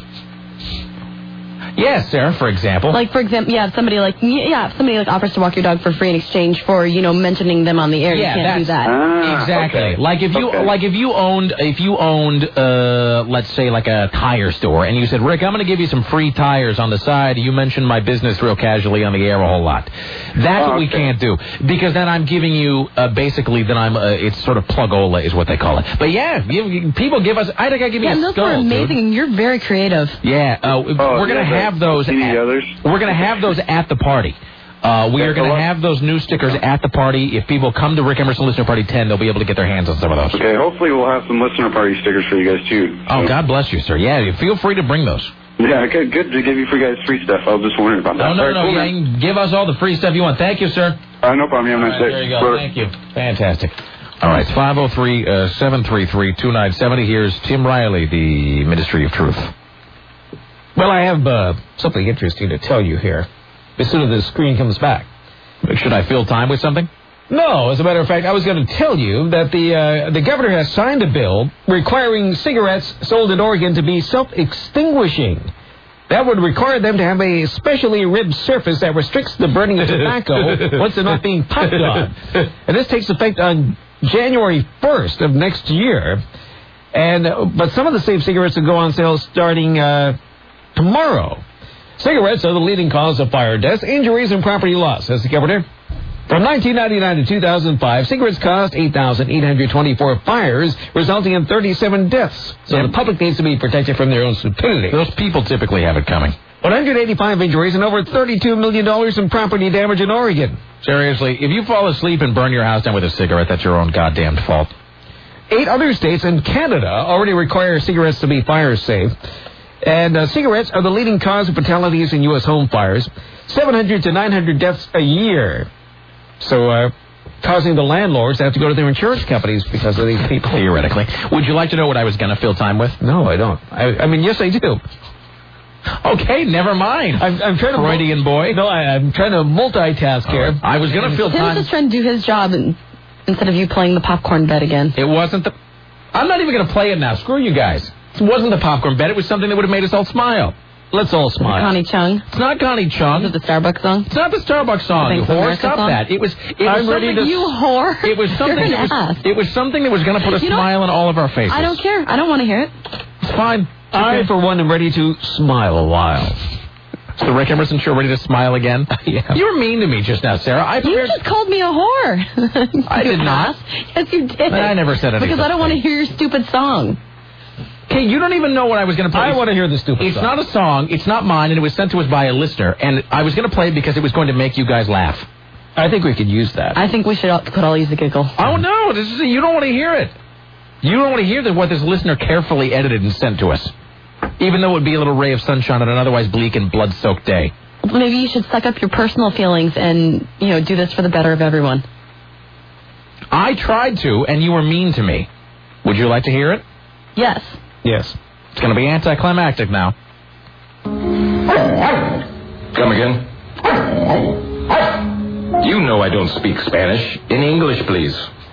Yes, Sarah, for example. Like, for example, yeah, if somebody like, yeah, if somebody like offers to walk your dog for free in exchange for, you know, mentioning them on the air, Yeah, you can't do that's- that. exactly. okay. Like if you Okay. like if you owned if you owned uh let's say like a tire store and you said, Rick, I'm going to give you some free tires on the side. You mentioned my business real casually on the air a whole lot. That's Oh, what we okay. can't do because then I'm giving you uh, basically then I'm uh, it's sort of plugola is what they call it. But yeah, you, you- people give us. I think I give Yeah, you and a those skull, were amazing, dude. and you're very creative. Yeah, uh, we're going to yeah, have the- those. Tina At, Yothers? we're going to have those at the party. Uh, we Yeah, are going to hello? have those new stickers at the party. If people come to Rick Emerson Listener Party ten, they'll be able to get their hands on some of those. Okay, hopefully we'll have some listener party stickers for you guys too. Oh, So- God bless you, sir. Yeah, you feel free to bring those. Yeah, good, good to give you free guys free stuff. I was just wondering about that. No, no, All right, no. cool, Yeah, man. you can give us all the free stuff you want. Thank you, sir. Uh, no problem. You have a nice All right, day. there you go. Brother. Thank you. Fantastic. All right, five oh three, seven three three, two nine seven zero. Here's Tim Riley, the Ministry of Truth. Well, I have uh, something interesting to tell you here as soon as the screen comes back. Should I fill time with something? No, as a matter of fact, I was going to tell you that the uh, the governor has signed a bill requiring cigarettes sold in Oregon to be self-extinguishing. That would require them to have a specially ribbed surface that restricts the burning of tobacco once they're not being puffed on. And this takes effect on January first of next year. And uh, but some of the safe cigarettes will go on sale starting uh, tomorrow. Cigarettes are the leading cause of fire deaths, injuries, and property loss, says the governor. From nineteen ninety-nine to two thousand five, cigarettes caused eight thousand eight hundred twenty-four fires, resulting in thirty-seven deaths. So the public needs to be protected from their own stupidity. Those people typically have it coming. one hundred eighty-five injuries and over thirty-two million dollars in property damage in Oregon. Seriously, if you fall asleep and burn your house down with a cigarette, that's your own goddamn fault. Eight other states and Canada already require cigarettes to be fire safe. And uh, cigarettes are the leading cause of fatalities in U S home fires. seven hundred to nine hundred deaths a year. So, uh, causing the landlords to have to go to their insurance companies because of these people. Theoretically. Would you like to know what I was going to fill time with? No, I don't. I, I mean, yes, I do. Okay, never mind. I'm, I'm trying to... Freudian boy. No, I, I'm trying to multitask here. I was going to fill Tim's time... just trying to do his job and, instead of you playing the popcorn bet again. It wasn't the... I'm not even going to play it now. Screw you guys. It wasn't the popcorn bet. It was something that would have made us all smile. Let's all smile. Connie Chung. It's not Connie Chung. Is it the Starbucks song? It's not the Starbucks song. You Thanks whore. America Stop song? that. It was. It was I'm ready something. to- You whore. It was something. You're an That ass. was, it was something that was going to put a You know- smile on all of our faces. I don't care. I don't want to hear it. It's fine. I, for one, am ready to smile a while. Is the Rick Emerson Show ready to smile again? Yeah. You were mean to me just now, Sarah. I You prepared... just called me a whore. I did not. Yes, you did. I never said anything. Because I don't want to hear your stupid song. Okay, you don't even know what I was going to play. I want to hear the stupid It's song. not a song. It's not mine, and it was sent to us by a listener. And I was going to play it because it was going to make you guys laugh. I think we could use that. I think we should all, could all use a giggle. Oh, no. This is you don't want to hear it. You don't want to hear that what this listener carefully edited and sent to us. Even though it would be a little ray of sunshine on an otherwise bleak and blood-soaked day. Maybe you should suck up your personal feelings and, you know, do this for the better of everyone. I tried to, and you were mean to me. Would you like to hear it? Yes. Yes. It's going to be anticlimactic now. Come again? You know I don't speak Spanish. In English, please.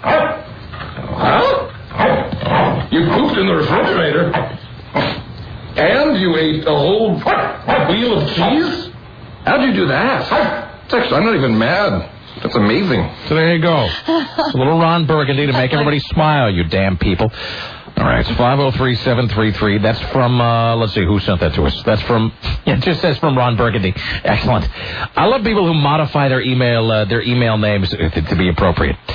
Huh? You pooped in the refrigerator. And you ate a whole wheel of cheese? How'd you do that? It's actually, I'm not even mad. That's amazing. So there you go. A little Ron Burgundy to make everybody smile, you damn people. All right, it's five oh three, seven three three. That's from, uh, let's see, who sent that to us? That's from, yeah, it just says from Ron Burgundy. Excellent. I love people who modify their email, uh, their email names to, to be appropriate.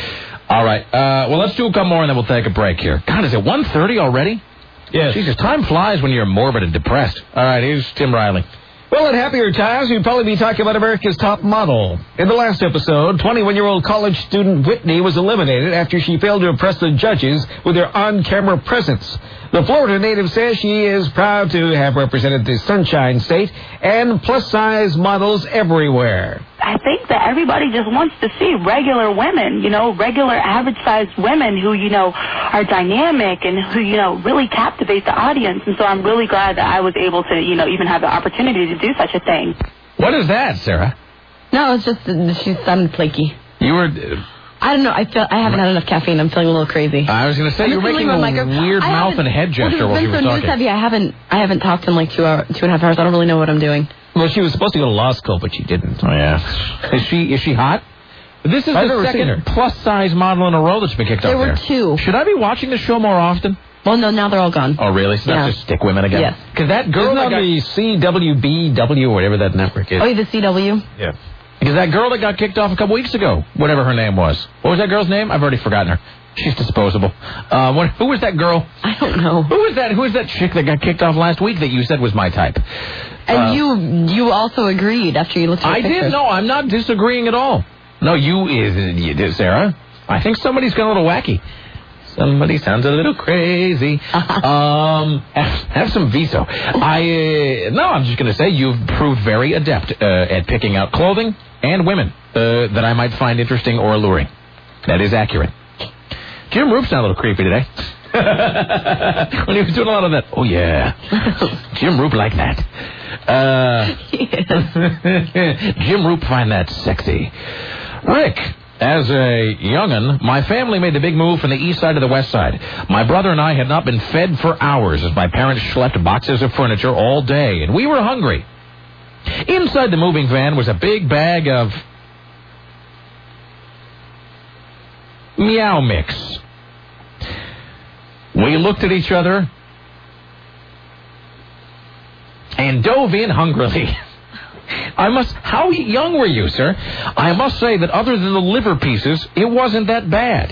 All right. Uh, well, let's do a couple more, and then we'll take a break here. God, is it one thirty already? Yes. Jesus, time flies when you're morbid and depressed. All right, here's Tim Riley. Well, at happier times, we'd probably be talking about America's top model. In the last episode, twenty-one-year-old college student Whitney was eliminated after she failed to impress the judges with her on-camera presence. The Florida native says she is proud to have represented the Sunshine State and plus-size models everywhere. I think that everybody just wants to see regular women, you know, regular average-sized women who, you know, are dynamic and who, you know, really captivate the audience. And so I'm really glad that I was able to, you know, even have the opportunity to do such a thing. What is that, Sarah? No, it's just she sounded flaky. You were... Uh, I don't know. I feel I haven't had enough caffeine. I'm feeling a little crazy. I was going to say, I'm you were making a like, weird I mouth and head gesture well, while you were so talking. News heavy. I haven't I haven't talked in like two hour, two and a half hours. I don't really know what I'm doing. Well, she was supposed to go to law school, but she didn't. Oh, yeah. Is she is she hot? This is I've the never seen her. second plus-size model in a row that's been kicked There off were there. two. Should I be watching the show more often? Well, no, now they're all gone. Oh, really? So Yeah. that's just stick women again? Yes. Because that girl Isn't that that got... the C W B W, whatever that network is? Oh, the C W? Yeah. Because that girl that got kicked off a couple weeks ago, whatever her name was. What was that girl's name? I've already forgotten her. She's disposable. Uh, what, who was that girl? I don't know. Who was that? Who was that chick that got kicked off last week that you said was my type? And Uh, you you also agreed after you looked at I the pictures. did. No, I'm not disagreeing at all. No, you is you did, Sarah. I think somebody's gone a little wacky. Somebody sounds a little crazy. um, have, have some Viso. I uh, no, I'm just going to say you've proved very adept uh, at picking out clothing and women uh, that I might find interesting or alluring. That is accurate. Jim Roop sounded a little creepy today. When he was doing a lot of that. Oh, yeah. Jim Roop like that. Uh, Jim Roop find that sexy. Rick, as a young'un, my family made the big move from the east side to the west side. My brother and I had not been fed for hours as my parents schlepped boxes of furniture all day, and we were hungry. Inside the moving van was a big bag of Meow Mix. We looked at each other and dove in hungrily. I must... How young were you, sir? I must say that other than the liver pieces, it wasn't that bad.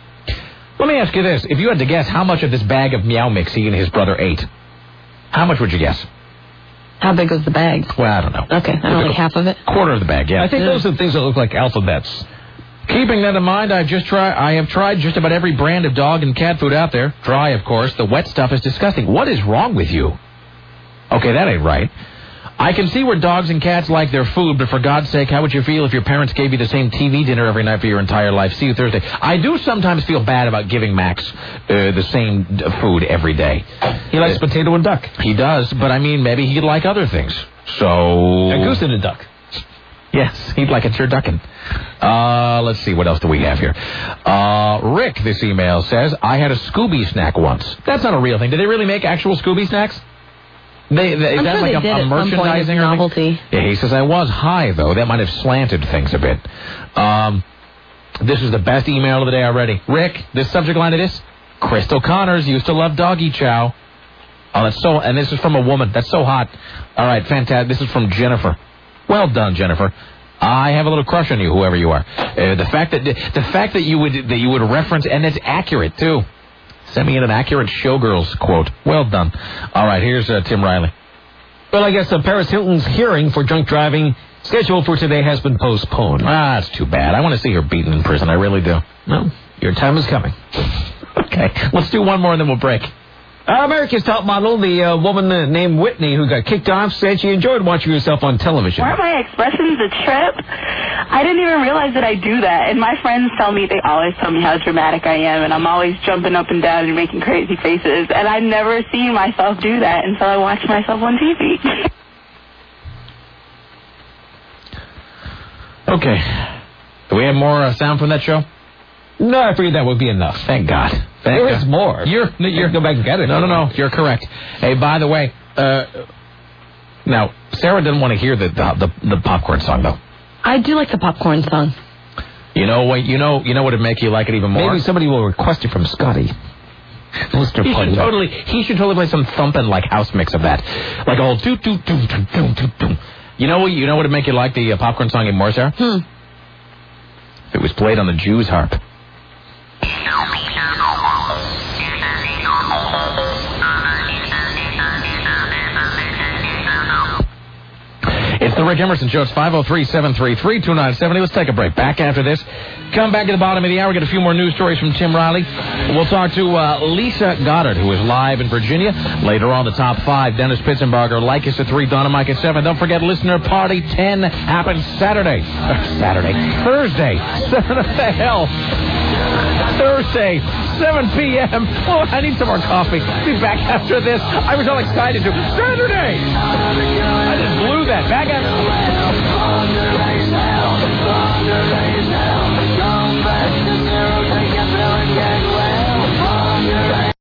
Let me ask you this. If you had to guess how much of this bag of Meow Mix he and his brother ate, how much would you guess? How big was the bag? Well, I don't know. Okay, I don't know, like half of it. Quarter of the bag, yeah. I think those are the things that look like alphabets. Keeping that in mind, I've just tried. I have tried just about every brand of dog and cat food out there. Dry, of course. The wet stuff is disgusting. What is wrong with you? Okay, that ain't right. I can see where dogs and cats like their food, but for God's sake, how would you feel if your parents gave you the same T V dinner every night for your entire life? See you Thursday. I do sometimes feel bad about giving Max uh, the same d- food every day. He likes uh, potato and duck. He does, but I mean, maybe he'd like other things. So... A goose and a duck. Yes, he'd like a turducken. Uh, let's see, what else do we have here? Uh, Rick, this email says, I had a Scooby snack once. That's not a real thing. Did they really make actual Scooby snacks? They, they, is I'm that sure like they a, did a at some point. merchandising It's or novelty. Yeah, he says, I was high, though. That might have slanted things a bit. Um, this is the best email of the day already. Rick, this subject line of this, Crystal Connors used to love doggy chow. Oh, that's so, and this is from a woman. That's so hot. All right, fantastic. This is from Jennifer. Well done, Jennifer. I have a little crush on you, whoever you are. Uh, the fact that the fact that you would that you would reference, and it's accurate too. Send me in an accurate Showgirls quote. Well done. All right, here's uh, Tim Riley. Well, I guess uh, Paris Hilton's hearing for drunk driving scheduled for today has been postponed. Ah, that's too bad. I want to see her beaten in prison. I really do. No, your time is coming. Okay, let's do one more and then we'll break. Uh, America's top model, the uh, woman uh, named Whitney, who got kicked off, said she enjoyed watching herself on television. Weren't my expressions a trip? I didn't even realize that I do that. And my friends tell me, they always tell me how dramatic I am, and I'm always jumping up and down and making crazy faces. And I've never seen myself do that until I watched myself on T V. Okay. Do we have more uh, sound from that show? No, I figured that would be enough. Thank God. Thank there God. is more. You're, you're, go back and get it. No, no, no. You're correct. Hey, by the way, uh, now, Sarah didn't want to hear the, the the the popcorn song, though. I do like the popcorn song. You know what? You know, you know what would make you like it even more? Maybe somebody will request it from Scotty. Mister He should totally, he should totally play some thumping like house mix of that, like a whole doo doo doo doo doo doo doo. You know what? You know what would make you like the uh, popcorn song even more, Sarah? Hmm. If it was played on the Jew's harp. It's the Rick Emerson Show. It's five oh three, seven three three, two nine seven oh. Let's take a break. Back after this. Come back at the bottom of the hour. Get a few more news stories from Tim Riley. We'll talk to uh, Lisa Goddard, who is live in Virginia. Later on, the top five. Dennis Pitzenbarger, like us at three, Donna Mike at seven. Don't forget, Listener Party ten happens Saturday. Uh, Saturday. Thursday. seven What the hell? Thursday, seven p.m. Oh, I need some more coffee. Be back after this. I was all excited to. Saturday! I just blew that. Back after.